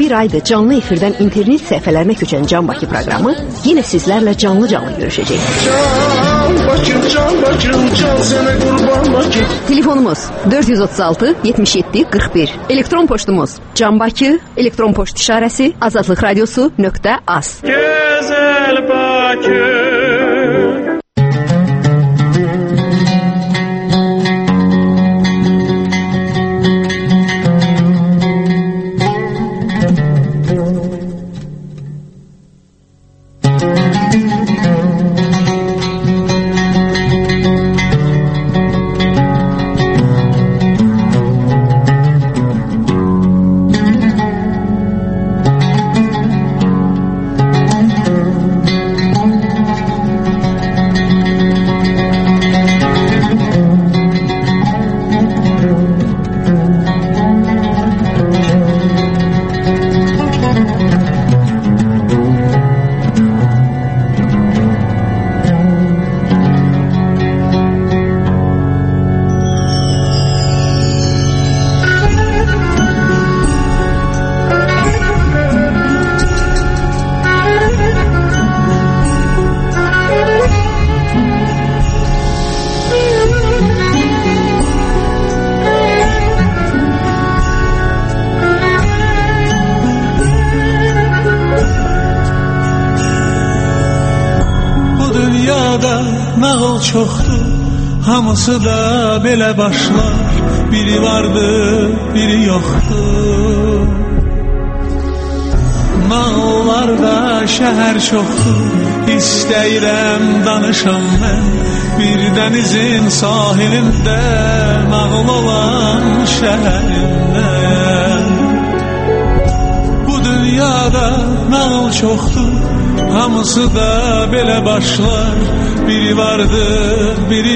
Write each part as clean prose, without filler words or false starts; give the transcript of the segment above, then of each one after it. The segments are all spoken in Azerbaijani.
bir aydır canlı efirdən internet səhifələrinə köçən Can Bakı proqramı yenə sizlərlə canlı görüşəcək. Telefonumuz 436 77 41. Elektron poçtumuz Can Bakı, elektron poçt işarəsi azadlıqradiosu.az. Gözəl Bakı. Çoxdur, hamısı da belə başlar. Biri vardı, biri yoxdur. Nağıllarda şəhər çoxdur, istəyirəm danışam mən. Bir dənizin sahilində, nağıl olan şəhərində. Bu dünyada nağıl çoxdur, hamısı da belə başlar. Biri vardı, biri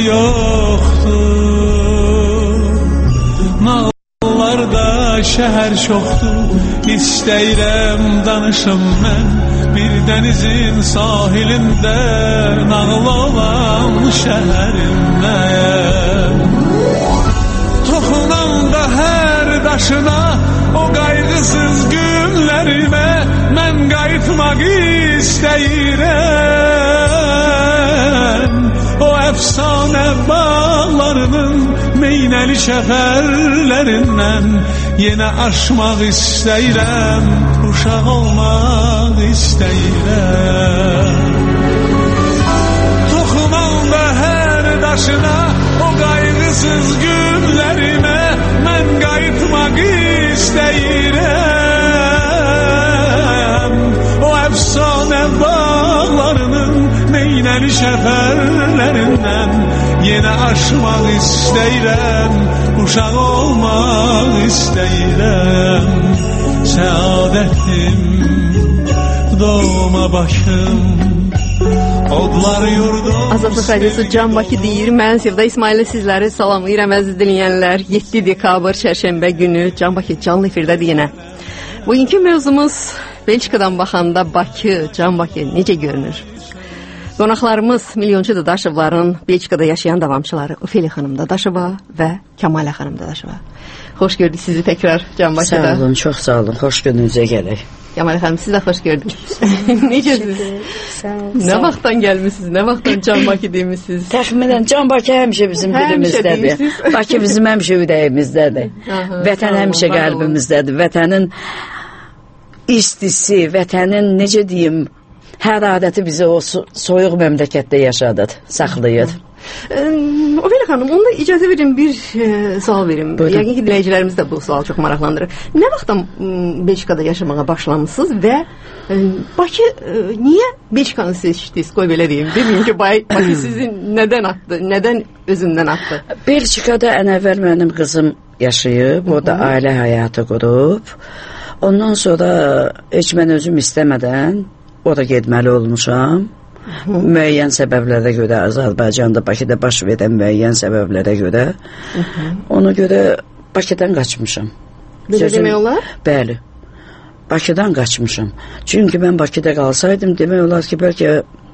yoxdur. Nağıllarda şəhər çoxdur, istəyirəm danışım mən. Bir dənizin sahilində, nağıl olan şəhərində. Toxunam da hər daşına, o qayğısız günlərimə, mən qayıtmaq istəyirəm. O əfsanə bağlarının meynəli şəfərlərindən yenə aşmaq istəyirəm, uşaq olmaq istəyirəm. Toxunam da hər daşına, o qayğısız günlərimə, mən qayıtmaq istəyirəm. O əfsanə bağlarının meynəli şəfərlərindən yenə aşmaq istəyirəm, uşaq olmaq istəyirəm. Səadətim, doğma başım, odlar yurdum. Azadlıq Radiosu Can Bakı deyir. Mən Sevda İsmail'ə sizləri salamlayıram əziz dinləyənlər. 7 dekabr çərşənbə günü Can Bakı canlı efirdədir yenə. Bugünkü mövzumuz Belçikadan baxanda Bakı, Can Bakı necə görünür? Qonaqlarımız Milyonçu Dadaşovların Belçikada yaşayan davamçıları Ofeliya xanım Dadaşova və Kəmalə xanım Dadaşova. Xoş gördük sizi təkrar Can Bakıda. Sağ olun, çox sağ olun. Xoş gününüzə gələk. Kəmalə xanım, siz də xoş gördük. Necəsiniz? Sağ olun. Nə vaxtdan gəlmisiniz? Nə vaxtdan Can Bakı demisiniz? Təxminən Can Bakı həmişə bizim dilimizdədir. Bakı bizim həmişə ürəyimizdədir. Vətən həmişə qəlbimizdədir. Vətənin istisi, vətənin necə deyim, hərarəti bizi o soyuq məmləkətdə yaşadır, saxlayır. Ofeliya xanım, onda icazə verin bir sual verim. Yəqin ki, dinləyicilərimiz də bu sual çox maraqlandırır. Nə vaxtdan Belçikada yaşamağa başlamışsınız və Bakı niyə Belçikanı seçdiniz? Qoy belə deyim. Deməyim ki, Bakı sizi nədən atdı? Nədən özündən atdı? Belçikada ən əvvəl mənim qızım yaşayıb, o da ailə həyatı qurub. Ondan sonra heç mən özüm istəmədən o da getməli olmuşam. Müəyyən səbəblərə görə Azərbaycanda, Bakıda baş verən müəyyən səbəblərə görə. Ona görə Bakıdan qaçmışam. Belə demək olar? Bəli. Bakıdan qaçmışam. Çünki mən Bakıda qalsaydım, demək olar ki, bəlkə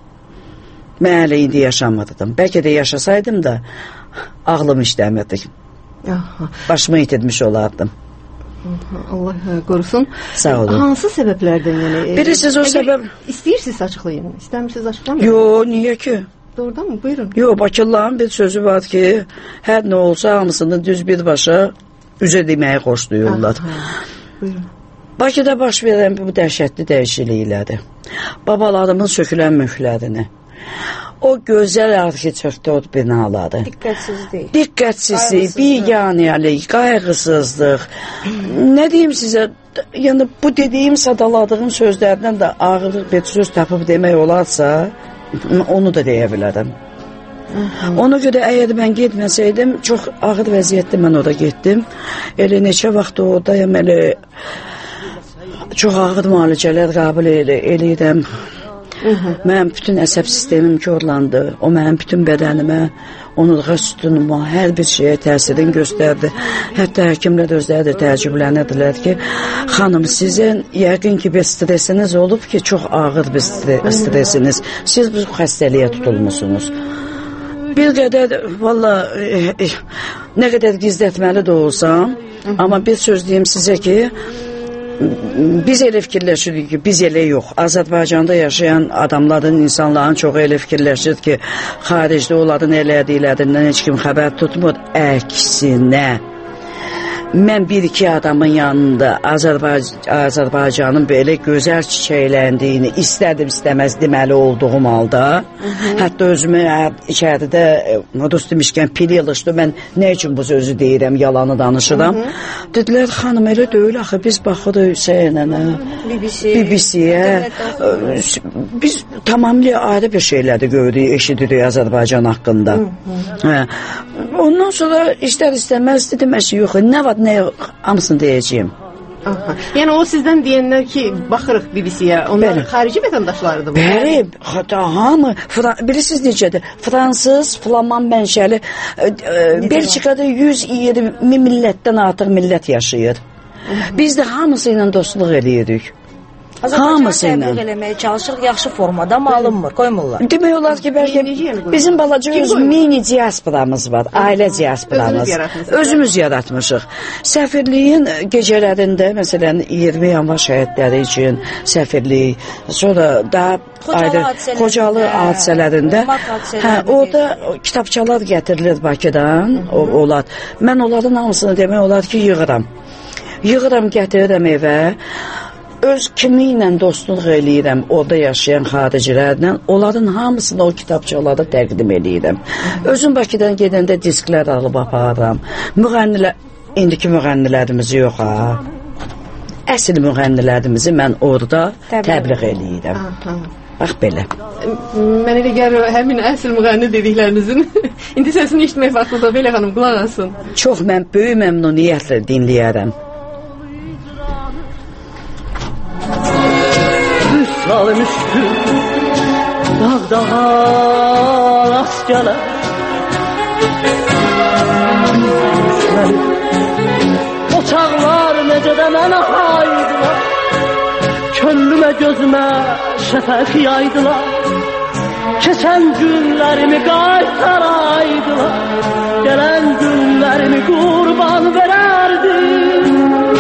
mən hələ indi yaşamadım. Bəlkə də yaşasaydım da ağlım işləmirdi. Başımı itirmiş olardım. Allah qorusun. Sağ olun. Hansı səbəblərdən, yəni? Bilirsiniz o səbəb... İstəyirsiniz açıqlayın, istəmirsiniz açıqlamayın. Yo, niyə ki? Doğrudan mı? Buyurun. Yo, Bakılıların bir sözü var ki, hər nə olsa hamısını düz birbaşa üzə deməyi xoşlayırlar. Buyurun. Bakıda baş verən bu dəhşətli dəyişikliklədir. Babalarımın sökülən mülklərini, o gözəl arxitektur binaları, diqqətsizlik, biganəlik, qayğısızlıq, nə deyim sizə, yəni bu dediyim, sadaladığım sözlərdən də ağır bir söz tapıb demək olarsa, onu da deyə bilərəm. Ona görə əgər mən getməsəydim, çox ağır vəziyyətdə mən orada getdim. Elə neçə vaxt oradayım, elə çox ağır müalicələr qəbul edirəm. Mənim bütün əsəb sistemim korlandı. O mənim bütün bədənimə, onurğa sütunuma, hər bir şeyə təsirini göstərdi. Hətta həkimlər özləri də təəccüblənirdilər ki, xanım, sizin yəqin ki bir stresiniz olub ki, çox ağır bir stresiniz. Siz bu xəstəliyə tutulmusunuz. Bir qədər, valla, nə qədər gizlətməli də olsam, amma bir söz deyim sizə ki, biz elə fikirləşirik ki, biz elə yox. Azərbaycanda yaşayan adamların, insanların çoxu elə fikirləşir ki, xaricdə onların elədiklərindən heç kim xəbər tutmur. Əksinə, mən bir-iki adamın yanında Azərbaycanın belə gözəl çiçəkləndiyini istədim-istəməz deməli olduğum halda, hətta özümü içəridə rus demişkən pil yılışdı, mən nə üçün bu sözü deyirəm, yalanı danışıram. Dedilər, xanım, elə deyil, axı biz baxırıq Hüseynənə, BBC-yə, biz tamamilə ayrı bir şeyləri görürük, eşidirik Azərbaycan haqqında. Ondan sonra istər-istəməz dedim, yox, nə var, nə yox, hamısını deyəcəyim. Yəni o sizdən deyənlər ki, baxırıq BBC-yə, onlar xarici vətəndaşlarıdır. Bəli, hatta hamı, bilirsiniz necədir, fransız, flaman mənşəli, Belçikada 120 millətdən artıq millət yaşayır. Biz də hamısı ilə dostluq edirik. Azərbaycanı təbliğ eləməyə çalışırıq, yaxşı formada, amma alınmır, qoymurlar. Demək olar ki, bəlkə bizim balaca öz mini diasporamız var, ailə diasporamız. Özümüz yaratmışıq. Səfirliyin gecələrində, məsələn, 20 yanvar şəhidləri üçün səfirlik, sonra daha ayrı Xocalı hadisələrində, orada kitabçalar gətirilir Bakıdan, olar. Mən onların hamısını demək olar ki, yığıram, gətirirəm evə. Öz kimi ilə dostluq eləyirəm, orada yaşayan xaricilərlə, onların hamısını o kitabçalarda təqdim eləyirəm. Özüm Bakıdan gedəndə disklər alıb aparıram. İndiki müğənnilərimizi yox, əsl müğənnilərimizi mən orada təbliğ eləyirəm. Bax belə. Mən elə gəlir, həmin əsl müğənni dediklərinizin indi səsini işitmək vaxtında belə xanım, qulaq asın. Çox mən böyük məmnuniyyətlə dinləyərəm. Salım üstü dağdağa rast gələr Oçaqlar necə də mənə haydılar Könlümə gözümə şəfəq yaydılar Keçən günlərimi qaytaraydılar Gələn günlərimi qurban verərdim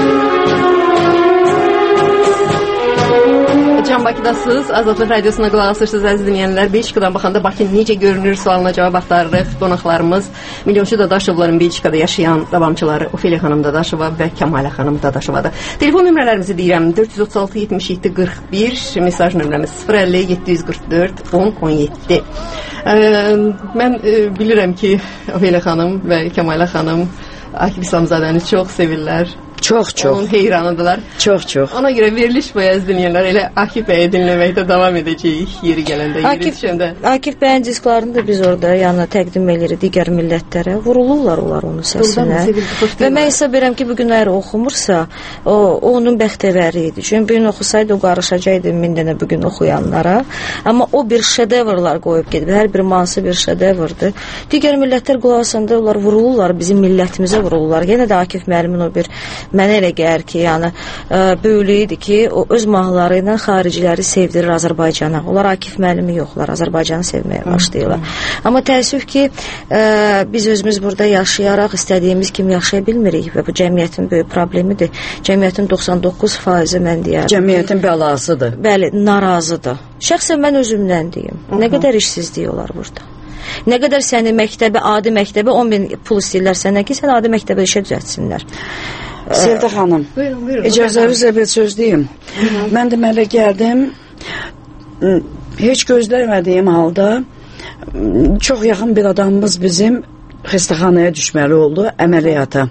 Can Bakıdasınız, Azadlıq Radiosuna qulaq asırsınız, əziz dinləyənlər. Belçikadan baxanda Bakı necə görünür sualına cavab axtarırıq. Qonaqlarımız Milyonçu Dadaşovların Belçikada yaşayan davamçıları Ofeliya xanım Dadaşova və Kəmalə xanım Dadaşovadır. Telefon nömrələrimizi deyirəm, 436-77-41, mesaj nömrəmiz 050-744-10-17. Mən bilirəm ki, Ofeliya xanım və Kəmalə xanım Akif İslamzadəni çox sevirlər. Çox. Onun heyranıdırlar. Çox. Ona görə veriliş boyu əziz dinləyənlər elə Akif bəyi dinləməkdə davam edəcəyik yeri gələndə, yeri düşəndə. Akif bəyin disklarını da biz orada yanına təqdim edirik digər millətlərə. Vurulurlar onlar onun səsinə. Və mən hesab edirəm ki, bugün əgər oxumursa, o onun bəxtəvəri idi. Çünki bir gün oxusaydı o qarışacaqdı 1000 dənə bugün oxuyanlara. Amma o bir şedevrlar qoyub gedib. Hər bir mansı bir şedevrdir. Digər millətlər qulaq asanda onlar vurulurlar, bizim millətimizə vurulurlar. Yenə də Akif müəllimin o bir Mənə elə gəlir ki, yəni böyülü idi ki, o öz mahnıları ilə xariciləri sevdirir Azərbaycana. Onlar Akif müəllimi yoxlar, Azərbaycanı sevməyə başlayırlar. Amma təəssüf ki, biz özümüz burada yaşayaraq istədiyimiz kimi yaşaya bilmirik və bu cəmiyyətin böyük problemidir. Cəmiyyətin 99% mən deyərdim. Cəmiyyətin bəlasıdır. Bəli, narazıdır. Şəxsən mən özümdən deyim. Nə qədər işsizlik olar burada? Nə qədər səni məktəbə, adi məktəbə 10.000 pul istəyirlər sənə ki, sən adi məktəbə işə düzəltsinlər. Sevda xanım, icazənizlə bir söz deyim. Mən deməli gəldim, heç gözləmədiyim halda çox yaxın bir adamımız bizim xəstəxanaya düşməli oldu, əməliyyata.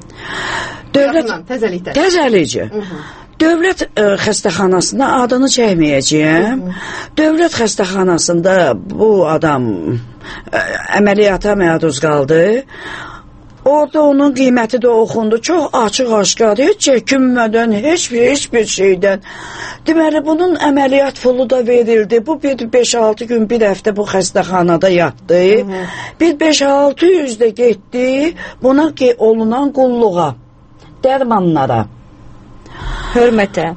Təzəlikcə. Dövlət xəstəxanasında adını çəkməyəcəyəm. Dövlət xəstəxanasında bu adam əməliyyata məruz qaldı. Orada onun qiyməti də oxundu. Çox açıq-aşkar, heç çəkinmədən, heç bir şeydən. Deməli, bunun əməliyyat pulu da verildi. Bu 5-6 gün, bir həftə bu xəstəxanada yatdı. Bir 5-600 də getdi buna olunan qulluğa, dərmanlara. Hörmətə.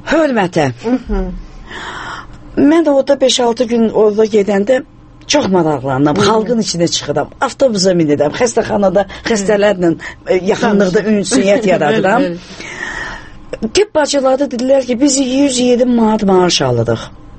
Mən də orada 5-6 gün orada gedəndə çox maraqlandım. Xalqın içinə çıxıram. Avtobusa minirəm. Xəstəxanada xəstələrlə yaxınlıqda ünsiyyət yaradıram. Tibb bacıları dedilər ki, biz 107 manat maaş alırıq.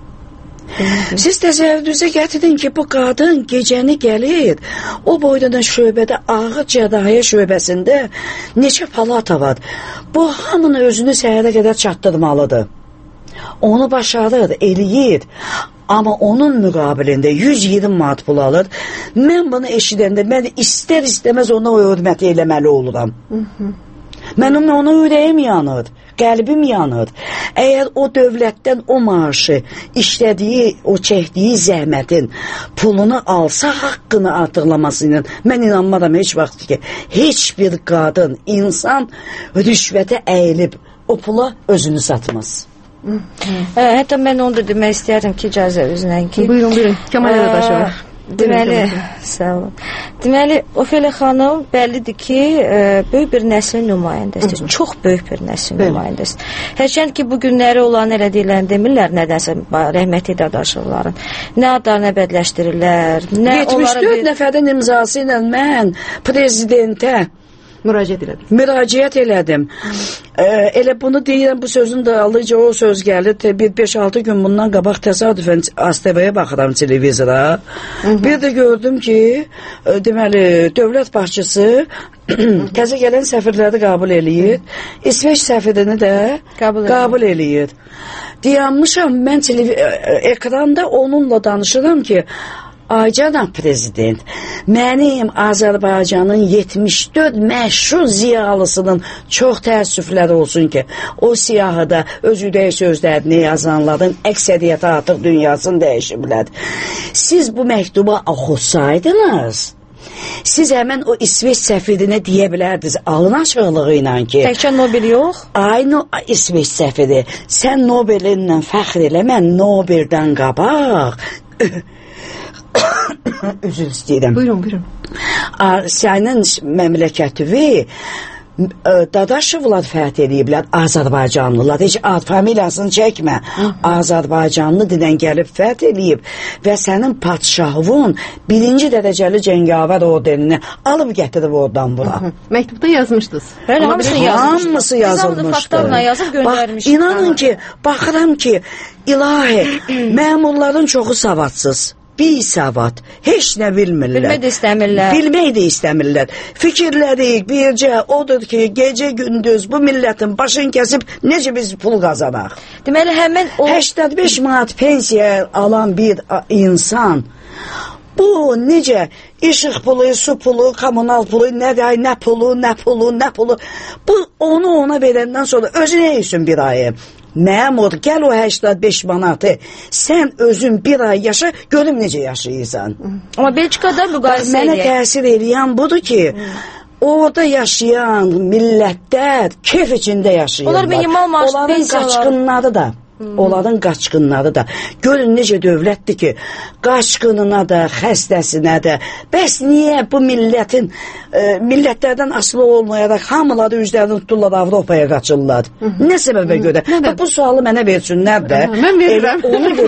Siz təsəvvürünüzə gətirin ki, bu qadın gecəni gəlir, o boydan şöbədə, ağır cərrahiyyə şöbəsində neçə palata var. Bu hamını özünü səhərə qədər çatdırmalıdır. Onu başarır, eləyir. Amma onun müqabilində 120 manat pul alır. Mən bunu eşidəndə, mən istər-istəməz ona o hörməti eləməli oluram. Mənim ona ürəyim yanır, qəlbim yanır. Əgər o dövlətdən o maaşı, işlədiyi, o çəkdiyi zəhmətin pulunu alsa, haqqını artırlaması ilə, mən inanmaram heç vaxt ki, heç bir qadın, insan rüşvətə əyilib o pula özünü satmaz. Hətta mən onu da demək istəyərdim ki, icazə üzrə ki. Buyurun. Kəmal Ədəbaşova. Deməli, sağ olun. Deməli, Ofelia xanım bəllidir ki, böyük bir nəslin nümayəndəsidir. Çox böyük bir nəslin nümayəndəsidir. Hərçənd ki, bu günləri olan elə deyilən demirlər nədənsə rəhmətli Dadaşovların. Nə adlarını bədləşdirirlər, nə 74 nəfərin imzası ilə mən prezidentə müraciət elədim. Elə bunu deyirəm, bu sözün də alıcı o söz gəlir. Bir 5-6 gün bundan qabaq təsadüfən ASTV-yə baxıram televizora. Bir də gördüm ki, deməli, dövlət başçısı təzə gələn səfirləri qəbul eləyir. İsveç səfirini də qəbul eləyir. Dayanmışam, mən ekranda onunla danışıram ki, ay cənab prezident, mənim Azərbaycanın 74 məşhur ziyalısının çox təəssüfləri olsun ki, o siyahıda öz ürək sözlərini yazanların əksəriyyəti artıq dünyasını dəyişiblər. Siz bu məktuba oxusaydınız, siz həmən o İsveç səfirinə deyə bilərdiniz, alın açıqlığı ilə ki, təkcə Nobel yox, aynı İsveç səfiri, sən Nobelinlə fəxr eləmə, Nobeldən qabaq üzr istəyirəm. Buyurun. Sənin məmləkətivi Dadaşovlar fəth eləyiblər, Azərbaycanlılar. Heç ad familiyasını çəkmə. Azərbaycanlı didən gəlib fəth eləyib və sənin padşahın 1-ci dərəcəli cəngavər orderini alıb gətirib oradan bura. Məktubda yazmışdınız. Hamısı yazılmışdı. Bax, inanın ki, baxıram ki, ilahi, məmurların çoxu savadsız. Bir savad, heç nə bilmirlər. Bilmək də istəmirlər. Fikirləri bircə odur ki, gecə-gündüz bu millətin başını kəsib necə biz pul qazanaq. Deməli, həmin o 85 manat pensiya alan bir insan, bu necə işıq pulu, su pulu, kommunal pulu, nə pulu. Bu onu ona verəndən sonra özü nə üçün bir ayı? Məmur, gəl o 85 manatı, sən özün bir ay yaşa, görüm necə yaşayırsan. Amma Belçikada müqayisə eləyək. Mənə təsir eləyən budur ki, orada yaşayan millətlər keyf içində yaşayırlar. Onlar minimal maaş pensiyalar. Onların qaçqınları da Onların qaçqınları da. Görün necə dövlətdir ki, qaçqınına da, xəstəsinə də. Bəs niyə bu millətlərdən asılı olmayaraq hamıları üzlərini tuturlar Avropaya qaçırlar? Nə səbəbə görə? Bu sualı mənə versinlər də. Mən verirəm.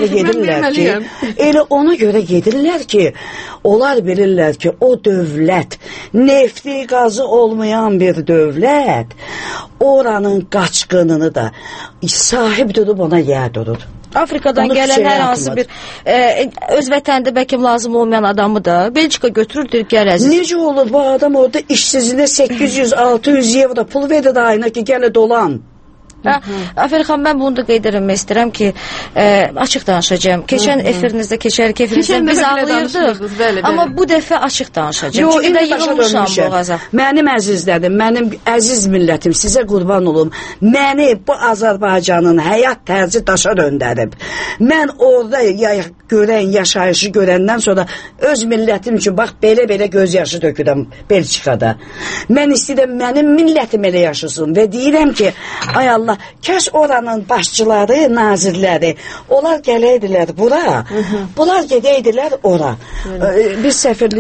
Elə ona görə gedirlər ki, onlar bilirlər ki, o dövlət, nefti, qazı olmayan bir dövlət, oranın qaçqınını da sahib durub ona yer durur. Afrikadan gələn hər hansı bir öz vətəndə bəlkə lazım olmayan adamı da Belçika götürürdür, gəl əziz. Necə olur bu adam orada işsizində 800-600 evro pul verir ayına ki, gələ dolan. Afərin xanım, mən bunu da qeyd etmək istəyirəm ki, açıq danışacağım. Keçən efirinizdə biz ağlayırdıq, amma bu dəfə açıq danışacağım. Çünki də yığılmışam boğaza. Mənim əzizlərim, mənim əziz millətim, sizə qurban olum. Məni bu Azərbaycanın həyat tərzi daşa döndərib. Mən orada yaşayışı görəndən sonra öz millətim üçün bax belə göz yaşı tökürəm Belçikada. Mən istəyirəm mənim millətim elə yaşasın və deyirəm ki, ay Allah, kəş oranın başçıları, nazirləri, onlar gələydilər bura, bunlar gedəydilər ora. Biz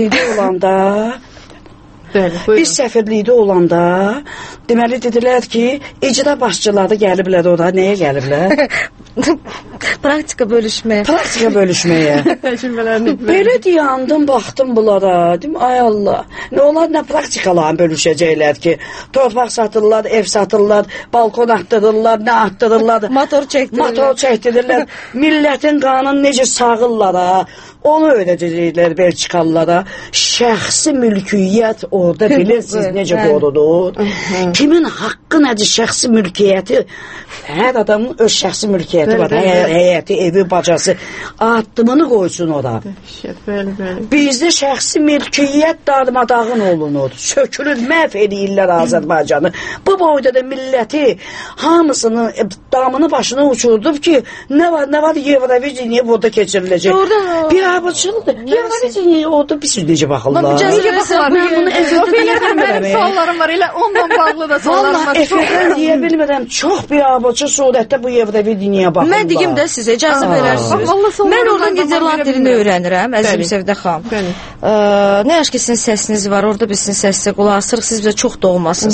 səfirlikdə olanda deməli dedilər ki, icra başçıları gəliblər ora. Nəyə gəliblər? Praktika bölüşməyə. Belə deyandım, baxdım bunlara. Dedim, ay Allah, nə onlar nə praktikalarını bölüşəcəklər ki, torpaq satırlar, ev satırlar, balkon atdırırlar, nə atdırırlar, motor çəkdirirlər, millətin qanını necə sağırlar ha. Onu öyrədəcəklər Belçikalılara. Şəxsi mülkiyyət orada bilirsiniz necə qorunur. Kimin haqqı nədir şəxsi mülkiyyəti? Hər adamın öz şəxsi mülkiyyəti var. Həyəti, evi, bacası. Addımını qoysun ora. Bizdə şəxsi mülkiyyət darmadağın olunur. Sökülür, məhv edirlər Azərbaycanı. Bu boyda da milləti hamısının damını başına uçurdub ki, nə var, Evroviziyaya burada keçiriləcək. Bir abıçılıdır. Evroviziyaya orada bir sürü necə baxırlar. Necə baxırlar? Mən bunu efirdən suallarım var. Elə ondan bağlı da suallarım var. Valla efirdən deyə bilmirəm. Çox bir abıçı surətdə bu Evroviziyaya baxırlar. Mən deyim də sizə icazə verərsiniz. Mən orada Niderland dilini öyrənirəm, əzizim Sevdə xanım. Nə yaş ki sizin səsiniz var, orada biz sizin səsinizə qulaq asırıq, siz bizə çox doğmasınız.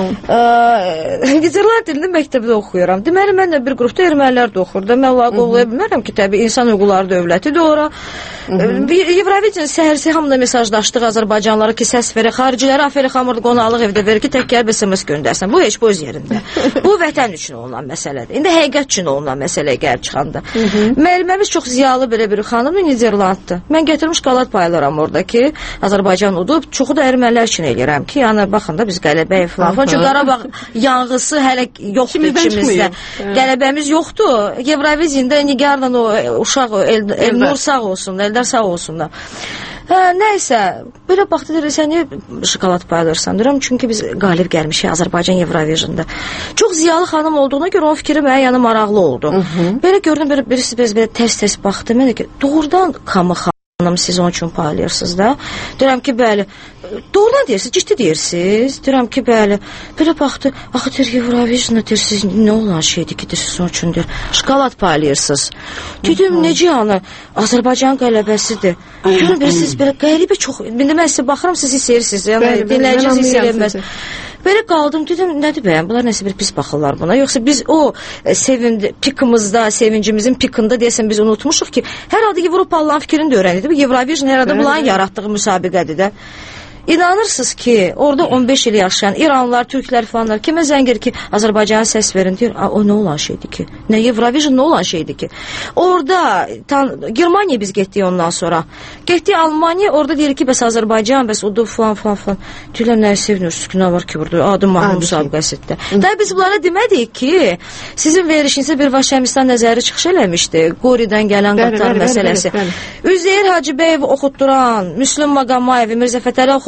Niderland dilini məktəbdə oxuyuram. Deməli, mən də bir qrupda ermənilər də oxurdu. Mən onları qovlaya bilmərəm ki, təbii insan hüquqları dövlətidir ora. Evroviziyanın səhərsi hamıda mesajlaşdıq Azərbaycanlara ki, səs verək, xaricilərə Afərin xanım qonaqlıq evdə verir ki, tək gəlib SMS göndərsən. Bu heç bu öz yerində. Bu vətən üçün olunan məsələdir. İndi həqiqət üçün olunan məsələyə gəlib çıxanda. Müəlliməmiz çox ziyalı belə bir xanımdır, Niderlanddır. Mən gətirmiş qalat paylaram orada ki, Azərbaycan udub, çoxu da ermənilər üçün eləyirəm ki, yəni baxın da biz qələbəyə falan. Çünki Qarabağ yanğısı hələ yoxdur içimizdə. Qələbəmiz yoxdur. Evroviziyada Nigarla o uşaq, Elnur sağ olsun, Eldar sağ olsunlar. Nəysə, belə baxdı deyir, sən niyə şokolad paylarsan? Deyirəm, çünki biz qalib gəlmişik Azərbaycan Evroviziyada. Çox ziyalı xanım olduğuna görə onun fikri mənə yəni maraqlı oldu. Belə gördüm, birisi belə tərs-tərs baxdı. Mən də ki, doğrudan Kamı xanım siz onun üçün paylayırsınız da. Deyirəm ki, bəli. Doğrudan deyirsiniz, ciddi deyirsiniz. Deyirəm ki, bəli. Belə baxdı. Axı deyir, Evroviziyada deyir, siz nə olan şeydir ki, siz onun üçün deyir, şokolad paylayırsınız. Dedim, necə yəni? Azərbaycan qələbəsidir. Görün, siz belə qəribə çox... İndi mən sizə baxıram, siz hiss edirsiniz. Yəni, dinləyiciniz hiss edilməz. Belə qaldım, dedim, nədir bəyəm? Bunlar nəsə bir pis baxırlar buna. Yoxsa biz o pikimizdə, sevincimizin pikində deyəsən biz unutmuşuq ki, hər halda Avropalıların fikrini də öyrəndik. Evroviziya hər halda bunların yaratdığı müsabiqədir də. İnanırsınız ki, orada 15 il yaşayan İranlılar, Türklər falanlar kimə zəng edir ki, Azərbaycana səs verin deyir. O nə olan şeydir ki? Nə Evroviziya nə olan şeydir ki? Orada Germaniya biz getdik ondan sonra. Getdik Almaniya, orada deyir ki, bəs Azərbaycan, bəs o da falan. Deyirlər, nəyə sevinirsiniz ki, nə var ki burada? Adım mahnı müsabiqəsidir. Daha biz bunlara demədik ki, sizin verişinizə bir Vaşəmistan nəzəri çıxış eləmişdi. Qoridən gələn qatar məsələsi. Üzeyir Hacıbəyev oxutduran, Müslüm Maqamayev, Mirzə Fətəli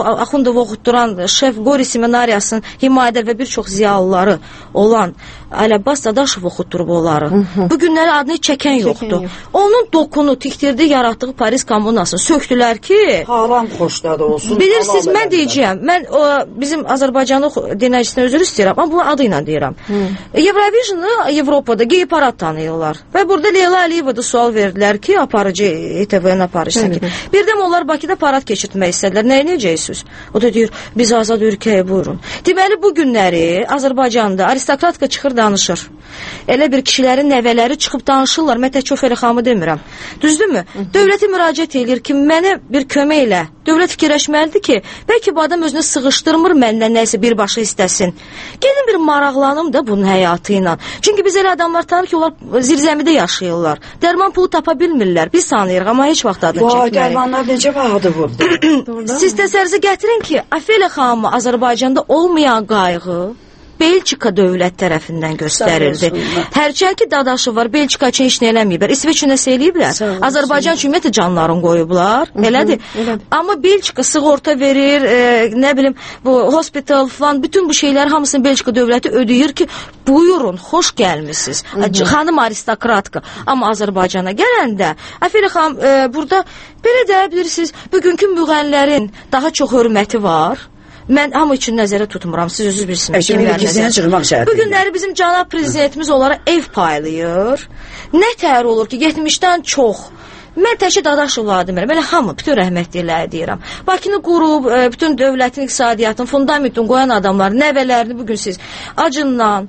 Axundov oxutduran Şef Qori Seminariyasının himayədar və bir çox ziyalıları olan Ali Abbas Dadaşov oxutdurub onları. Bu günləri adını çəkən yoxdur. Onun dokunu, tikdirdiyi, yaratdığı Paris kommunasını söktülər ki... Haram xoşladı olsun. Bilirsiniz, mən deyəcəyəm, mən bizim Azərbaycanlı dinləyicisinə özür istəyirəm, amma bunu adı ilə deyirəm. Eurovision'ı Avropada gey parad tanıyırlar. Və burada Leyla Aliyeva da sual verdilər ki, aparıcı ETV-nin aparıcısı ki, birdən onlar Bakıda parad keçirtmək istədilər. Nəyə necəyirsiniz? O da deyir, biz azad ülkəyə buyurun. Deməli, bu günləri Azərbaycanda aristokratka çıxır danışır. Elə bir kişilərin nəvələri çıxıb danışırlar. Mən tək Çof Əli xanımı demirəm. Düzdürmü? Dövlətə müraciət edir ki, mənə bir kömək elə. Dövlət fikirləşməlidir ki, bəlkə bu adam özünü sığışdırmır məndən nəsə birbaşa istəsin. Gəlin bir maraqlanım da bunun həyatı ilə. Çünki biz elə adamlar tanır ki, onlar zirzəmidə yaşayırlar. Dərman pulu tapa bilmirlər. Biz sanıyırıq, amma heç vaxt adını çəkməyik. Vay, dərmanlar necə vaxtı vurdu? Siz təsəvvürünüzə gətirin ki, Afela xanımı Azərbaycanda olmayan qayğı Belçika dövlət tərəfindən göstərildi. Hərçənd ki, Dadaşov var, Belçika üçün heç nə eləməyiblər. İsveç üçün nəsə eləyiblər. Azərbaycan üçün ümumiyyətlə canlarını qoyublar. Elədir. Amma Belçika sığorta verir, nə bilim, bu hospital falan, bütün bu şeylər hamısını Belçika dövləti ödəyir ki, buyurun, xoş gəlmisiniz. Xanım aristokratka. Amma Azərbaycana gələndə, Afela xanım, burada belə deyə bilirsiniz, bugünkü müğənnilərin daha çox hörməti var. Mən hamı üçün nəzərə tutmuram, siz özünüz bilirsiniz. Bu günləri bizim cənab prezidentimiz onlara ev paylayır. Nə təhər olur ki, 70-dən çox. Mən təkcə Dadaşovları demirəm, elə hamı, bütün rəhmətliləri deyirəm. Bakını qurub, bütün dövlətin, iqtisadiyyatın, fundamentini qoyan adamlar, nəvələrini bugün siz acından,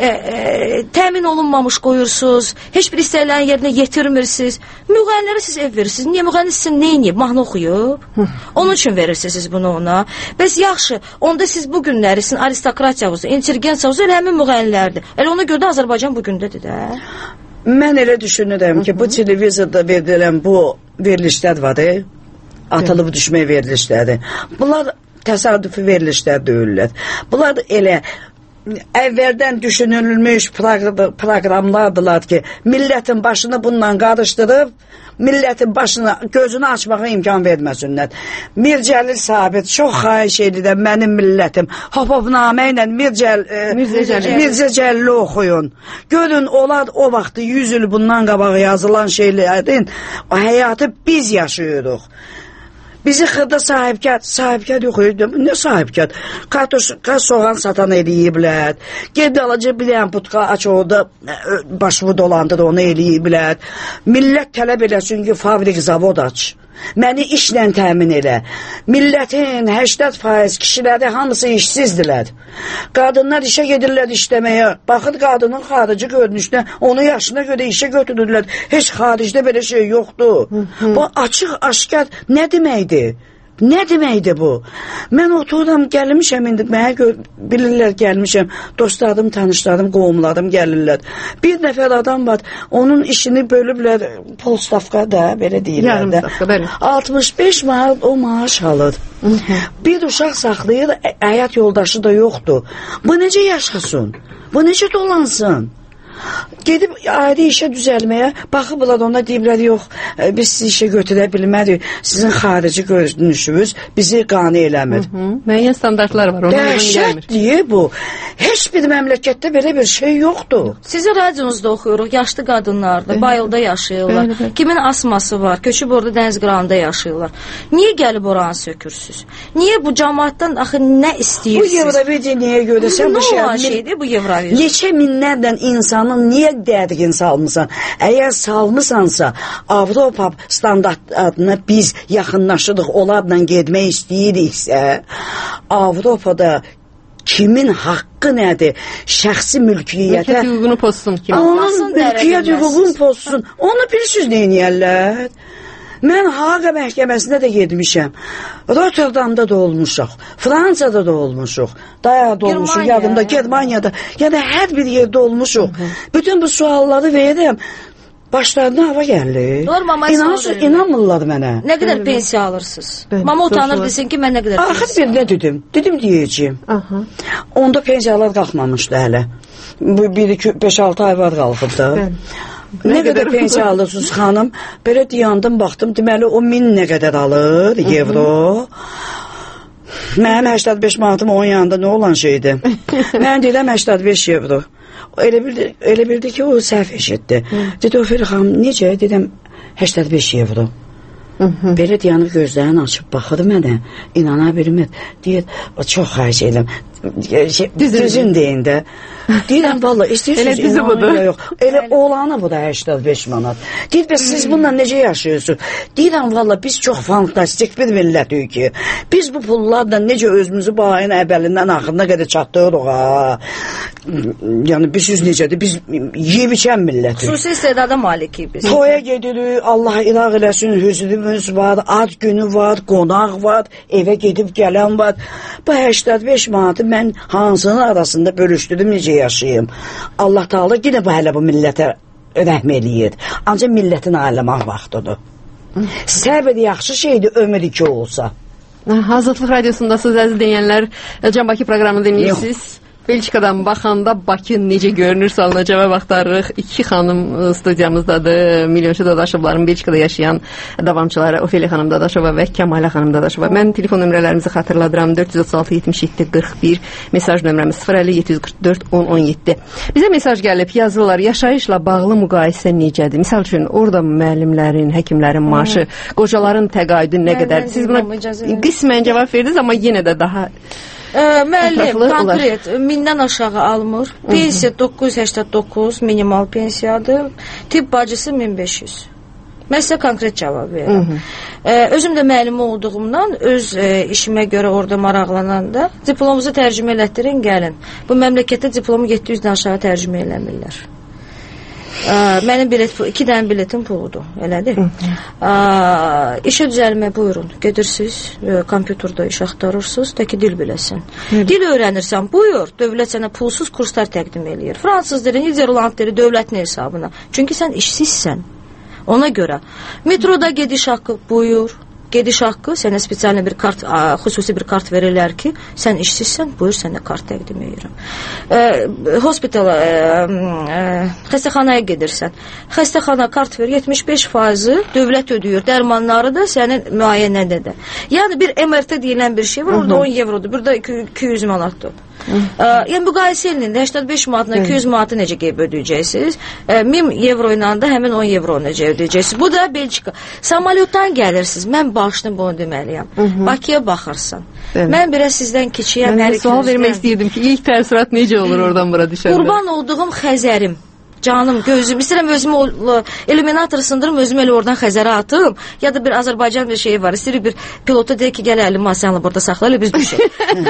təmin olunmamış qoyursunuz, heç bir istəklərin yerinə yetirmirsiniz. Müğənnilərə siz ev verirsiniz. Niyə müğənni sizin neyini? Mahnı oxuyub? Onun üçün verirsiniz bunu ona. Bəs yaxşı, onda siz bu günləri, sizin aristokratiyavızdır, intelligensiyavızdır, elə həmin müğənnilərdir. Elə ona görə də Azərbaycan bu gündədir də. Mən elə düşünürəm ki, bu televizorda verilən bu verilişlər var, atılıb düşmək verilişləri. Bunlar təsadüfi verilişlər deyirlər. Bunlar elə əvvəldən düşünülmüş proqramlardılar ki, millətin başını bununla qarışdırıb, millətin başını, gözünü açmağa imkan verməsinlər. Mir Cəlil Sabit, çox xahiş edirəm, mənim millətim, hop-hopnamə ilə Mirzə Cəlili oxuyun. Görün, onlar o vaxtı 100 il bundan qabağa yazılan şeylərin o həyatı biz yaşayırıq. Bizi xırda sahibkar yox, nə sahibkar? Kartoşka soğan satan eləyiblər. Ged alacaq bir dənə butka aç orada, başımı dolandır, onu eləyiblər. Millət tələb eləsin ki, fabrik, zavod aç. Məni işlə təmin elə. Millətin 80% kişiləri hamısı işsizdirlər. Qadınlar işə gedirlər işləməyə. Baxın, qadının xarici görünüşünə, onun yaşına görə işə götürürlər. Heç xaricdə belə şey yoxdur. Bu açıq, aşkar nə deməkdir? Nə deməkdir bu? Mən otururam, gəlmişəm indi, mənə bilirlər gəlmişəm, dostlarım, tanışlarım, qohumlarım gəlirlər. Bir nəfər adam var, onun işini bölüblər, polstavka da, belə deyirlər də. 65 manat o maaş alır. Bir uşaq saxlayır, həyat yoldaşı da yoxdur. Bu necə yaşasın? Bu necə dolansın? Gedib ayrı işə düzəlməyə, baxıblar ona deyiblər, yox, biz sizi işə götürə bilmərik, sizin xarici görünüşünüz bizi qane eləmir. Müəyyən standartlar var. Dəhşətdir bu. Heç bir məmləkətdə belə bir şey yoxdur. Sizin radionuzda oxuyuruq, yaşlı qadınlardır, bayılda yaşayırlar. Kimin asması var, köçüb orada dəniz qırağında yaşayırlar. Niyə gəlib oranı sökürsünüz? Niyə bu cəmaatdan axı nə istəyirsiniz? Bu Euroviziya niyə görəsən bu şeydir bu Euroviziya? Neçə minlərdən insanın niyə dərgin salmısan? Əgər salmısansa, Avropa standartlarına biz yaxınlaşırıq, onlarla getmək istəyiriksə, Avropada kimin haqqı nədir? Şəxsi mülkiyyətə... Mülkiyyət hüququnu pozsun kim? Onun mülkiyyət hüququnu pozsun. Onu bilirsiniz neyniyərlər? Mən Haqa məhkəməsinə də getmişəm. Rotterdamda da olmuşuq. Fransada da olmuşuq. Dayada olmuşuq, yadımda, Germaniyada. Yəni, hər bir yerdə olmuşuq. Bütün bu sualları verirəm. Başlarına hava gəlir. İnanmırlar mənə. Nə qədər pensiya alırsınız? Mama utanır desin ki, mən nə qədər pensiya alırsınız? Axır bir nə dedim? Dedim deyəcəyim. Onda pensiyalar qalxmamışdı hələ. Bu 5-6 ay var qalxıb da. Nə qədər pensiya alırsınız xanım? Belə dayandım, baxdım, deməli o 1000 nə qədər alır, evro. Mənim 85 manatım onun yanında nə olan şeydir? Mən deyirəm 85 evro. Elə bildi ki, o səhv eşitdi. Dedi, Ofeli xanım, necə? Dedim, 85 evro. Belə dayanıb gözlərini açıb baxırdı mənə, inana bilmir. Deyir, çox xahiş edirəm. Düzün deyin də. Deyirəm, valla, istəyirsiniz inanın ya yox. Elə olanı bu da 85 manat. Deyir, siz bununla necə yaşayırsınız? Deyirəm, valla, biz çox fantastik bir millətik ki, biz bu pullarla necə özümüzü bu ayın əvvəlindən axırına qədər çatdırırıq, ha. Yəni, biz necədir? Biz yiyib içən millətik. Xüsusi istedada malikik biz. Toya gedirik, Allah ilah eləsin, hüzünümüz var, ad günü var, qonaq var, evə gedib gələn var. Bu 85 manatı mən hansının arasında bölüşdürdüm, necə yaşayayım. Allah Taala yenə bu hələ bu millətə rəhm eləyir. Ancaq millətin ağlamaq vaxtıdır. Səbir yaxşı şeydir, ömür 2 olsa. Azadlıq Radiosundasınız, əziz dinləyənlər. Can Bakı proqramını dinləyirsiniz. Belçikadan baxanda Bakı necə görünür sualına cavab axtarırıq. 2 xanım studiyamızdadır. Milyonçu Dadaşovların Belçikada yaşayan davamçıları Ofeli xanım Dadaşova və Kəmalə xanım Dadaşova. Mən telefon nömrələrimizi xatırladıram. 436 77 41, mesaj nömrəmiz 050 744 1017. Bizə mesaj gəlib, yazırlar, yaşayışla bağlı müqayisə necədir? Misal üçün, orada müəllimlərin, həkimlərin maaşı, qocaların təqaüdü nə qədər? Siz buna qismən cavab verdiniz, amma yenə də daha müəllim konkret 1000-dən aşağı almır. Pensiya 989 minimal pensiyadır. Tibb bacısı 1500. Mən sizə konkret cavab verirəm. Özüm də müəllim olduğumdan öz işimə görə orada maraqlananda diplomunuzu tərcümə elətdirin, gəlin. Bu məmləkətdə diplomu 700-dən aşağı tərcümə eləmirlər. Mənim 2 dənə biletim puludur, elədir. İşə düzəlmə buyurun, gedirsiniz, kompüterdə iş axtarırsınız, təki dil biləsən. Dil öyrənirsən, buyur, dövlət sənə pulsuz kurslar təqdim eləyir. Fransız dili, Niderland dili dövlətin hesabına. Çünki sən işsizsən. Ona görə metroda gediş haqqı, buyur. Gediş haqqı, sənə spesial bir kart, xüsusi bir kart verirlər ki, sən işsizsən, buyur, sənə kart təqdim edirəm. Hospitala, xəstəxanaya gedirsən. Xəstəxana kart verir, 75%-i dövlət ödəyir, dərmanları da sənin müayənədə də. Yəni, bir MRT deyilən bir şey var, orada 10 evrodur, burada 200 manatdır. Yəni, müqayisə elinin 85 manatına 200 manatı necə qeyb ödəyəcəksiniz? 1000 evro ilə də həmin 10 evro necə ödəyəcəksiniz? Bu da Belçika. Samalyotdan gəlirsiniz, mən başını bunu deməliyəm. Bakıya baxırsan. Mən biraz sizdən keçiyəm. Mən sual vermək istəyirdim ki, ilk təəssürat necə olur oradan bura düşəndə? Qurban olduğum Xəzərim. Canım, gözüm, istəyirəm özümü eliminator sındırım, özümü elə oradan Xəzərə atım. Ya da bir Azərbaycan bir şeyi var. İstəyir bir pilota deyək ki, gəl əlim, sənlə burada saxla, elə biz düşək.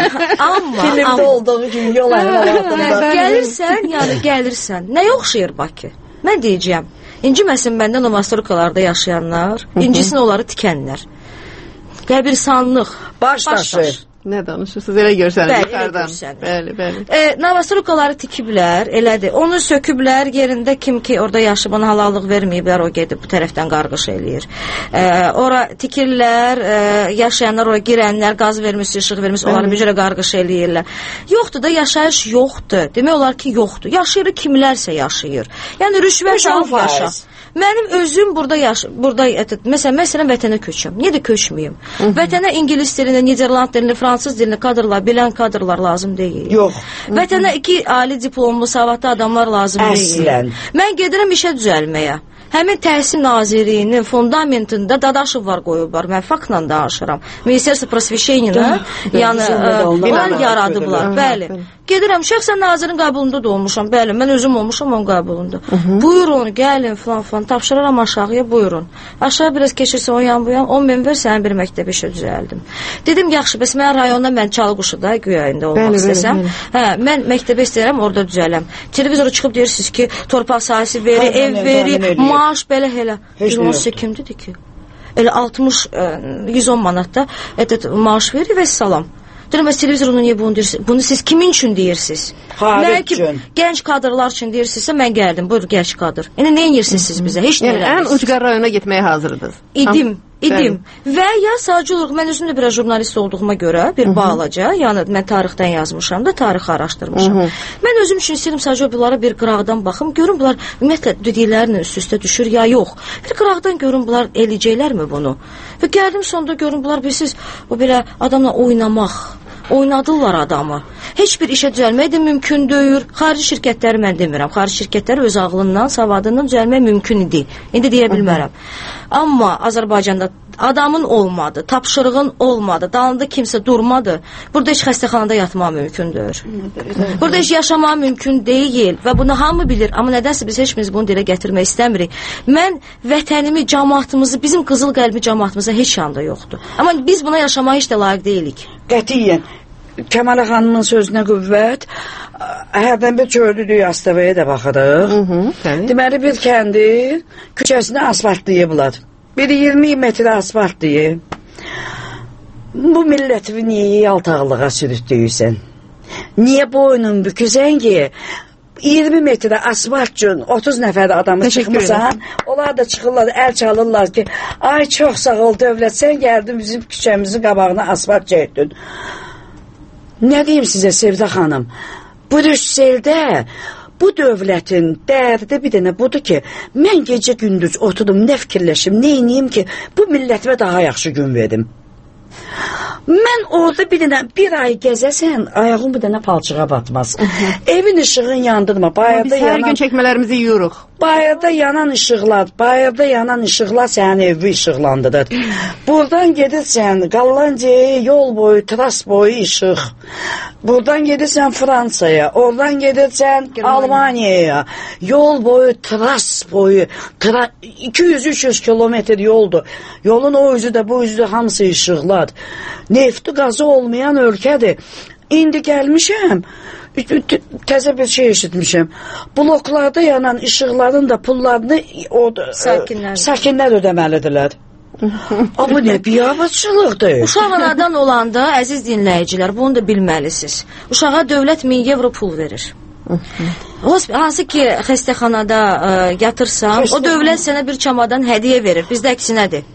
Filmdə olduğu kimi yol gəlirsən, yəni gəlirsən. Nəyə oxşayır Bakı? Mən deyəcəyəm, inciməsin məndən o masturkalarda yaşayanlar, incisin onları tikənlər. Qəbirsanlıq, baş daşı. Nə danışırsınız? Elə görsəniz yuxarıdan. Bəli. Navastrukaları tikiblər, elədir. Onu söküblər, yerində kim ki orada yaşayıb, ona halallıq verməyiblər, o gedib bu tərəfdən qarğış eləyir. Ora tikirlər, yaşayanlar, ora girənlər, qaz vermiş, işıq vermiş, onları bir cürə qarğış eləyirlər. Yoxdur da, yaşayış yoxdur. Demək olar ki, yoxdur. Yaşayır kimlərsə yaşayır. Yəni, rüşvət alıb yaşa. Mənim özüm burada məsələn, vətənə köçüm. Niyə də köçməyim? Vətənə İngilis dilini, Niderland dilini, Fransız dilini kadrlar, bilən kadrlar lazım deyil. Yox. Vətənə 2 ali diplomlu, savadlı adamlar lazım deyil. Mən gedirəm işə düzəlməyə. Həmin Təhsil Nazirliyinin fundamentində Dadaşov var qoyublar. Mən faktla danışıram. Ministerstvo prosveşeniyyə, yəni onlar yaradıblar. Bəli. Gedirəm, şəxsən nazirin qəbulunda da olmuşam. Bəli, mən özüm olmuşam onun qəbulunda. Buyurun, gəlin falan, tapşırıram aşağıya, buyurun. Aşağı biraz keçirsə o yan bu yan, 10.000 ver, sənin bir məktəb işə düzəldim. Dedim, yaxşı, bəs mən rayonda, mən Çalıquşuda, güyayında olmaq istəsəm. Mən məktəbə istəyirəm, orada düzələm. Televizora çıxıb deyirsiniz ki, torpaq sahəsi veri, ev veri, maaş belə. Günolsa kim dedi ki? Elə 60-110 manatda maaş verir və salam. Deyirəm, bəs televizorunu niyə bunu deyirsiniz? Bunu siz kimin üçün deyirsiniz? Mən ki, gənc kadrlar üçün deyirsinizsə, mən gəldim, buyur gənc kadr. Yəni, nə edirsiniz siz bizə? Heç nə eləmirsiniz. Ən ucqar rayona getməyə hazırdınız. İdim. Və ya sadəcə olaraq mən özüm də biraz jurnalist olduğuma görə bir balaca, yəni mən tarixdən yazmışam da, tarixi araşdırmışam. Mən özüm üçün istəyirəm sadəcə bunlara bir qıraqdan baxım, görüm bunlar ümumiyyətlə dediklərlə üst-üstə düşür ya yox. Bir qıraqdan görüm bunlar eləyəcəklərmi bunu? Və gəldim sonunda görüm bunlar bilirsiniz, o belə adamla oynadılar adamı. Heç bir işə düzəlmək də mümkün deyil. Xarici şirkətləri mən demirəm. Xarici şirkətləri öz ağlından, savadından düzəlmək mümkün idi. İndi deyə bilmərəm. Amma Azərbaycanda adamın olmadı, tapşırığın olmadı, dalında kimsə durmadı. Burada heç xəstəxanada yatmaq mümkün deyil. Burada heç yaşamaq mümkün deyil və bunu hamı bilir. Amma nədənsə biz heç bunu dilə gətirmək istəmirik. Mən vətənimi, cəmaatımızı, bizim qızıl qəlbi cəmaatımıza heç yanda yoxdur. Amma biz buna yaşamağa heç də layiq deyilik. Qətiyyən. Kəmalə xanımın sözünə qüvvət. Hərdən bir gördük Astavaya da baxırıq. Deməli bir kəndi küçəsini asfaltlayıblar. Biri 20 metrə asfaltlayıb. Bu milləti niyə yaltaqlığa sürütdüysən? Niyə boynun büküsən ki 20 metrə asfalt üçün 30 nəfər adamı çıxmırsan, onlar da çıxırlar, əl çalırlar ki, ay çox sağ ol dövlət, sən gəldin bizim küçəmizin qabağına asfalt çəkdin. Nə deyim sizə Sevda xanım? Bu Rüsseldə bu dövlətin dərdi bir dənə budur ki, mən gecə gündüz oturdum, nə fikirləşim, nə ineyim ki, bu millətimə daha yaxşı gün verdim. Mən orada bir ay gəzəsən, ayağım bir dənə palçığa batmaz. Evin işığını yandırma. Biz hər gün çəkmələrimizi yuyuruq. Bayırda yanan işıqlar sənin evi işıqlandırır. Buradan gedirsən, Qallandiya yol boyu, tras boyu işıq. Buradan gedirsən Fransaya, oradan gedirsən Almaniyaya. Yol boyu, tras boyu, 200-300 kilometr yoldur. Yolun o üzü də, bu üzü də hamısı işıqlar. Nefti, qazı olmayan ölkədir. İndi gəlmişəm, təzə bir şey eşitmişəm. Bloklarda yanan işıqların da pullarını sakinlər ödəməlidirlər. Amma nə biabadçılıqdır. Uşaq anadan olanda, əziz dinləyicilər, bunu da bilməlisiniz. Uşağa dövlət 1000 evro pul verir. Hansı ki xəstəxanada yatırsan, o dövlət sənə bir çamadan hədiyyə verir. Bizdə əksinədir.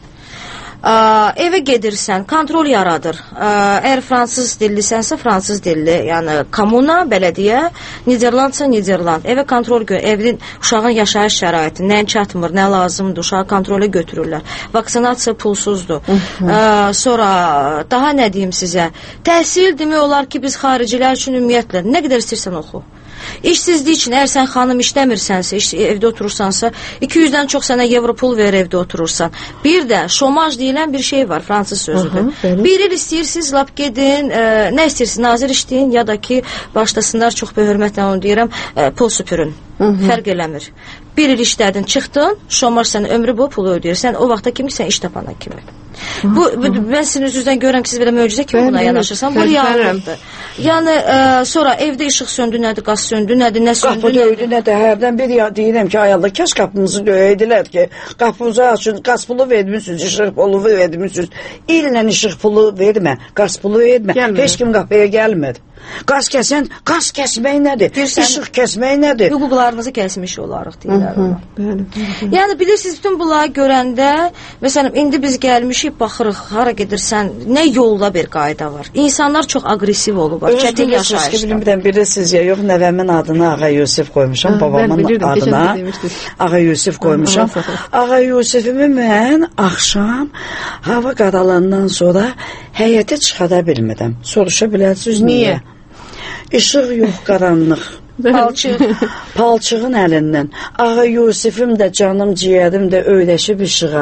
Evə gedirsən, kontrol yaradır. Əgər fransız dillisənsə, fransız dilli, yəni komuna, bələdiyyə, Niderlandsa Niderland. Evə kontrol evin, uşağın yaşayış şəraiti, nə çatmır, nə lazımdır, uşağı kontrolə götürürlər. Vaksinasiya pulsuzdur. Sonra daha nə deyim sizə? Təhsil demək olar ki, biz xaricilər üçün ümumiyyətlə nə qədər istəyirsən oxu. İşsizlik üçün, əgər sən xanım işləmirsənsə, evdə oturursansa, 200-dən çox sənə evro pul verir evdə oturursan. Bir də şomaj deyilən bir şey var, fransız sözüdür. Bir il istəyirsiniz, lap gedin, nə istəyirsiniz, nazir işləyin, ya da ki, başlasınlar, çox bir hörmətlə onu deyirəm, pul süpürün. Fərq eləmir. Bir il işlədin, çıxdın, şomaj sənə ömrü bu pulu ödəyirsən, o vaxta kimi sən iş tapana kimi. Mən sizin üzünüzdən görürəm ki, siz belə möcüzə kimi buna yanaşırsan, bu reallıqdır. Yəni, sonra evdə işıq söndü, nədir, qaz söndü, nədir, nə söndü, qapı döydü, nədir, hərdən bir deyirəm ki, ay Allah, kəş qapımızı döydülər ki, qapımızı açın, qaz pulu vermişsiniz, işıq pulu vermişsiniz, illə işıq pulu vermə, qaz pulu vermə, heç kim qapıya gəlmir. Qaz kəsən, qaz kəsmək nədir, işıq kəsmək nədir? Hüquqlarınızı kəsmiş olarıq, deyirlər ona. Yəni, bilirsiniz, bütün bunları görəndə, məsələn, indi biz gəlmişik, baxırıq, hara gedirsən, nə yolda bir qayda var. İnsanlar çox aqresiv olublar, çətin yaşayışda. Bilirsiniz ya, yox, nəvəmin adını Ağa Yusif qoymuşam, babamın adına Ağa Yusif qoymuşam. Ağa Yusifimi mən axşam hava qaralandan sonra həyətə çıxada bilmədim. Soruşa bilərsiniz, niyə? İşıq yox, qaranlıq. Palçığın əlindən. Ağa Yusifim də, canım ciyərim də öyrəşib işığa.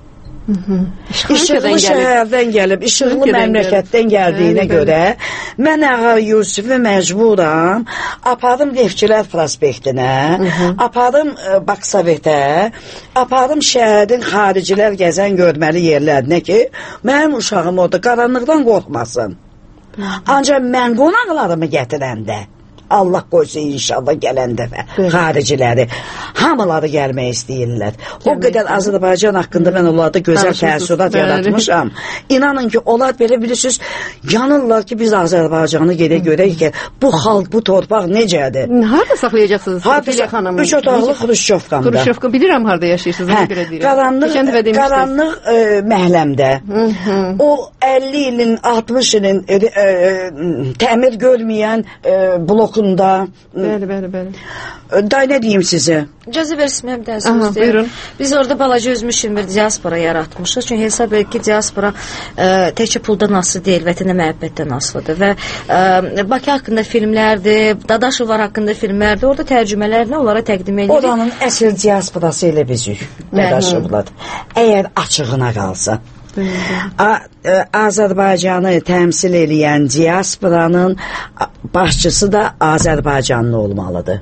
İşıqlı şəhərdən gəlib, işıqlı məmləkətdən gəldiyinə görə mən Ağa Yusifi məcburam aparım Neftçilər prospektinə, aparım Baksavetə, aparım şəhərin xaricilər gəzən görməli yerlərinə ki, mənim uşağım orada qaranlıqdan qorxmasın. Ancaq mən qonaqlarımı gətirəndə Allah qoysa inşallah gələn dəfə xariciləri hamıları gəlmək istəyirlər. O qədər Azərbaycan haqqında mən onlarda gözəl təəssürat yaratmışam. İnanın ki, onlar belə bilirsiniz, yanırlar ki, biz Azərbaycanı görək ki, bu xalq, bu torpaq necədir? Harada saxlayacaqsınız? Filiya xanımı? 3 otaqlı Xruşçovkamda. Xruşçovka bilirəm harada yaşayırsınız, ona görə deyirəm. Qaranlıq məhəlləmdə. O 50 ilin, 60 ilin təmir görməyən blokunda. Bəli. Day nə deyim sizə? İcazə verirsinizmi həmdən söz deyirəm. Biz orada balaca özümüşün bir diaspora yaratmışıq. Çünki hesab edir ki, diaspora təkcə puldan asılı deyil, vətənə məhəbbətdən asılıdır. Və Bakı haqqında filmlərdir, Dadaşovlar haqqında filmlərdir. Orada tərcümələrini onlara təqdim edirik. Oranın əsl diasporası elə bizik, Dadaşovlar. Əgər açığına qalsa. Azərbaycanı təmsil edən diasporanın başçısı da Azərbaycanlı olmalıdır.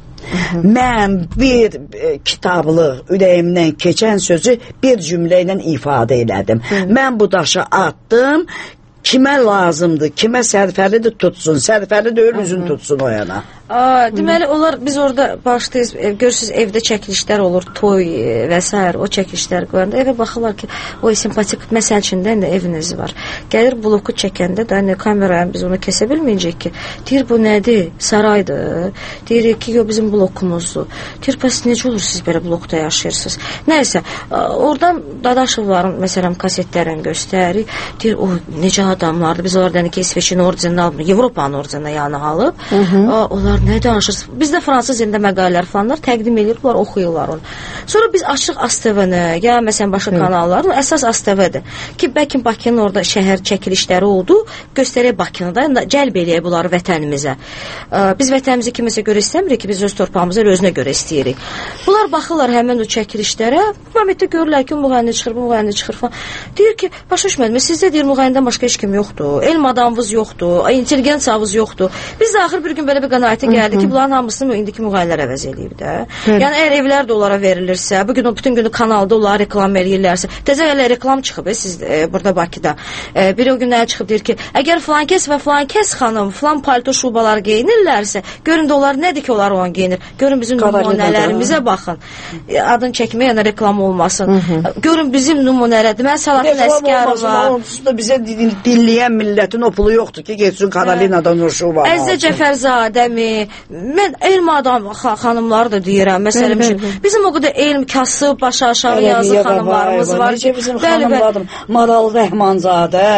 Mən bir kitablıq ürəyimdən keçən sözü bir cümlə ilə ifadə elədim. Mən bu daşı attım, kimə lazımdır, kimə sərfəlidir tutsun, sərfəli deyil üzün tutsun o yana. Deməli, onlar biz orada başlayız, görürsünüz, evdə çəkilişlər olur, toy və s. o çəkilişlər qoyanda evə baxırlar ki, o simpatik məsəl içində də eviniz var. Gəlir bloku çəkəndə də kameraya biz onu kəsə bilməyəcək ki, deyir bu nədir, saraydır, deyir ki, bizim blokumuzdur. Deyir, bəs necə olur siz belə blokda yaşayırsınız? Nəysə, oradan Dadaşovların məsələn kasetlərini göstərir, deyir, o necə adamlardır, biz oradan ki, İsveçin ordusundan alıb, Avropanın ordusundan yanı alıb, onlar nə danışırsınız? Bizdə fransız dilində məqalələr falanlar təqdim edir, bunlar oxuyurlar onu. Sonra biz açıq ASTV-ni, ya məsələn başqa kanalların, əsas ASTV-dir. Ki, bəlkə Bakının orada şəhər çəkilişləri oldu, göstərək Bakını da, cəlb eləyək bunları vətənimizə. Biz vətənimizi kiməsə görə istəmirik ki, biz öz torpağımızı özünə görə istəyirik. Bunlar baxırlar həmən o çəkilişlərə, momentdə görürlər ki, müğənni çıxır falan. Deyir ki, başa düşmədim, sizdə deyir, müğənnidən başqa heç kim yoxdur, elm adamınız yoxdur, intelligensiyavız yoxdur. Biz də axır bir gün belə bir qənaətə gəldi ki, bunların hamısını indiki müğənnilər əvəz eləyib də. Yəni, əgər evlər də onlara verilirsə, bugün o bütün günü kanalda onlara reklam eləyirlərsə, təzə elə reklam çıxıb, siz burada Bakıda. Biri o günlərə çıxıb deyir ki, əgər filan kəs və filan kəs xanım, filan palto şubalar geyinirlərsə, görün də onlar nədir ki, onlar onu geyinir. Görün bizim nümunələrimizə baxın. Adını çəkməyə yəni reklam olmasın. Görün bizim nümunələr. Deməli, Salatin Əskər var. Onsuz da bizə dinləyən millətin o pulu yoxdur ki, geçsin Karolinadan o şuba. Əzizə Cəfərzadəmi, mən elm adam xanımları da deyirəm. Məsələn, bizim o qədər elm, kasıb, başa aşağı yazı xanımlarımız var. Necə bizim xanımlarım, Maral Rəhmanzadə,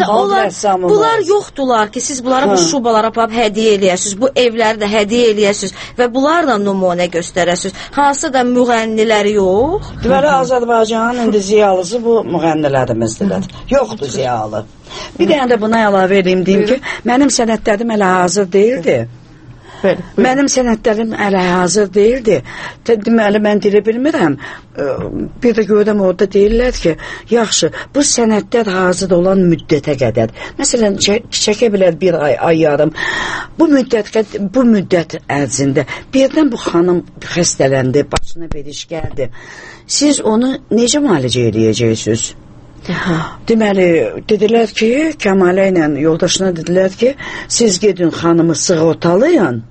bunlar yoxdular ki, siz bunlara bu şubalara apab hədiyyə eləyəsiniz, bu evləri də hədiyyə eləyəsiniz və bunlarla nümunə göstərəsiniz. Hansı da müğənniləri yox. Deməli, Azərbaycanın indi ziyalısı bu müğənnilərimizdirlər. Yoxdur ziyalı. Bir dənə də buna əlavə edeyim, deyim ki, mənim sənədlərim hələ hazır deyildi. Mənim sənədlərim hələ hazır deyildi. Deməli, mən deyə bilmirəm. Bir də görəm orada deyirlər ki, yaxşı, bu sənədlər hazır olan müddətə qədər. Məsələn, çəkə bilər bir ay yarım. Bu müddət ərzində birdən bu xanım xəstələndi, başına bir iş gəldi. Siz onu necə müalicə edəcəksiniz? Deməli, dedilər ki, Kəmalə ilə yoldaşına dedilər ki, siz gedin xanımı sığortalayın,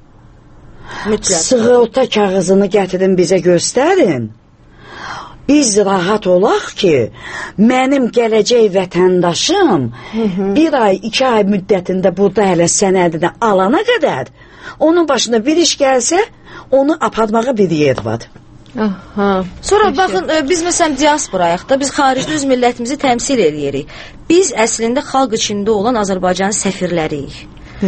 sığorta kağızını gətirin bizə göstərin, biz rahat olaq ki, mənim gələcək vətəndaşım bir ay, 2 ay müddətində burada hələ sənədini alana qədər, onun başına bir iş gəlsə, onu aparmağa bir yer var. Sonra baxın, biz məsələn diasporayıq da, biz xaricdə öz millətimizi təmsil edirik. Biz əslində xalq içində olan Azərbaycanın səfirləriyik.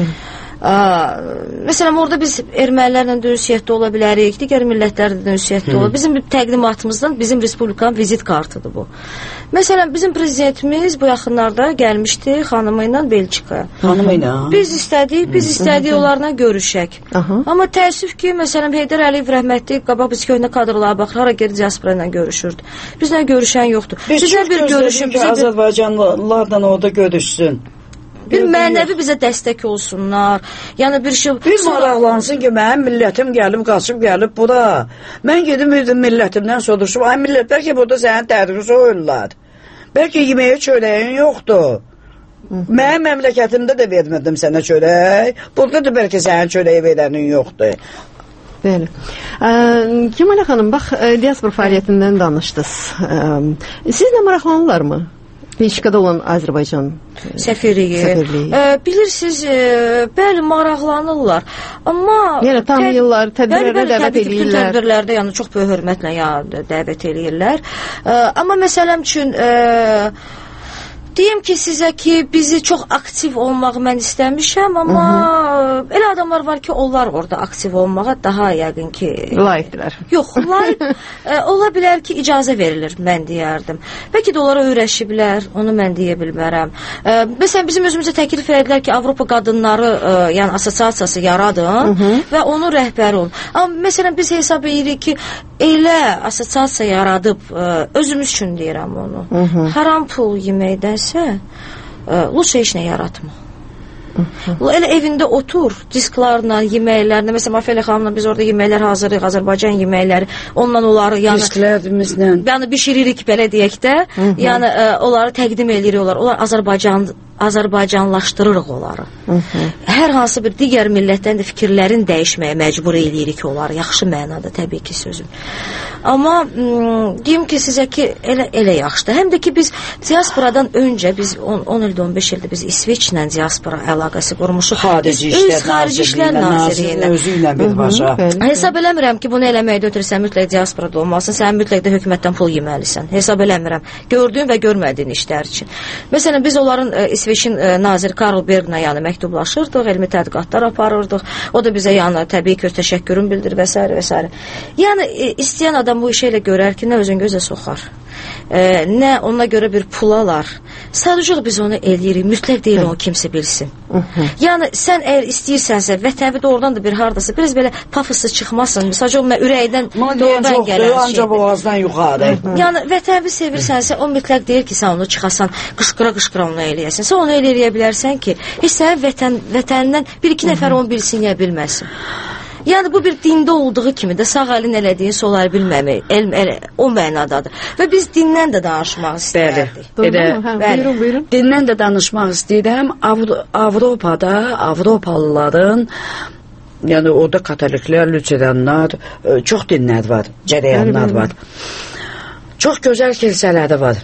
Məsələn, orada biz ermənilərlə də ünsiyyətdə ola bilərik, digər millətlərlə də ünsiyyətdə ola. Bizim təqdimatımızdan bizim respublikanın vizit kartıdır bu. Məsələn, bizim prezidentimiz bu yaxınlarda gəlmişdi xanımı ilə Belçikaya. Xanımı ilə? Biz istədik onlarla görüşək. Amma təəssüf ki, məsələn, Heydər Əliyev rəhmətli qabaq biz köhnə kadrlara baxır, hara geri diaspora ilə görüşürdü. Bizlə görüşən yoxdur. Biz çox gözlədik ki, Azərbaycanlılarla orada görüşsün. Bir mənəvi bizə dəstək olsunlar. Yəni bir şey... Bir maraqlansın ki, mənim millətim gəlib, qaçıb gəlib bura. Mən gedim millətimdən soruşum. Ay millət, bəlkə burada sənin dərdini soyurlar. Bəlkə yeməyə çörəyin yoxdur. Mənim məmləkətimdə də vermədim sənə çörək. Burada da bəlkə sənin çörəyi verənin yoxdur. Bəli. Kəmalə xanım, bax, diaspor fəaliyyətindən danışdınız. Sizlə maraqlanırlarmı? Belçikada olan Azərbaycan səfirliyi. Bilirsiniz, bəli, maraqlanırlar. Amma yəni tanıyırlar, tədbirlərə dəvət edirlər. Tədbirlərdə yəni çox böyük hörmətlə dəvət edirlər. Amma məsələn üçün deyim ki sizə ki bizi çox aktiv olmaq mən istəmişəm, amma elə adamlar var ki onlar orada aktiv olmağa daha yəqin ki layiqdirlər. Yox, layiq ola bilər ki icazə verilir, mən deyərdim. Bəlkə də onlara öyrəşiblər, onu mən deyə bilmərəm. Məsələn bizim özümüzə təklif edilər ki Avropa qadınları yəni assosiasiyası yaradın və onun rəhbəri olun. Amma məsələn biz hesab edirik ki elə assosiasiya yaradıb özümüz üçün deyirəm onu. Haram pul yeməkdənsə Luşa heç nə yaratma. Elə evində otur, disklarla, yeməklərlə, məsələn, Mafiyəli xanımla biz orada yeməklər hazırlayıq, Azərbaycan yeməkləri, ondan onları yəni disklərimizlə yəni bişiririk belə deyək də, yəni onları təqdim edirik onlar Azərbaycanlaşdırırıq onları. Hər hansı bir digər millətdən də fikirlərin dəyişməyə məcbur eləyirik onları, yaxşı mənada təbii ki sözüm. Amma deyim ki sizə ki elə yaxşıdır. Həm də ki biz diasporadan öncə biz 10 ildə 15 ildə biz İsveçlə diaspora əlaqəsi qurmuşuq. Xarici İşlər Nazirliyinin özü ilə birbaşa. Hesab eləmirəm ki bunu eləməkdə ötürü sən mütləq diasporada olmalısan, sən mütləq də hökumətdən pul yeməlisən. Hesab eləmirəm. Gördüyün və görmədiyin işlər üçün. Məsələn biz onların İsveçin nazir Karl Berglə yəni məktublaşırdıq, elmi tədqiqatlar aparırdıq. O da bizə yəni təbii ki təşəkkürün bildir və s. və s. Yəni istəyən adam bu işə elə görər ki, nə özün gözə soxar, nə ona görə bir pul alar. Sadəcə biz onu eləyirik, mütləq deyil o kimsə bilsin. Yəni sən əgər istəyirsənsə vətənvi doğrudan da bir hardasa biraz belə pafoslu çıxmasın. Sadəcə o ürəkdən doğrudan gələn şeydir. Ancaq boğazdan yuxarı. Yəni vətənvi sevirsənsə o mütləq deyir ki, sən onu çıxasan, qışqıra onu eləyəsən. Sən onu eləyə bilərsən ki, heç sənin vətənindən bir-iki nəfər onu bilsin ya bilməsin. Yəni bu bir dində olduğu kimi də sağ əlin elədiyin sol əl bilməmək, o mənadadır. Və biz dindən də danışmaq istəyirdik. Buyurun. Dindən də danışmaq istəyirəm. Avropada Avropalıların yəni orada katoliklər, lüteryanlar, çox dinlər var, cərəyanlar var. Çox gözəl kilsələri var.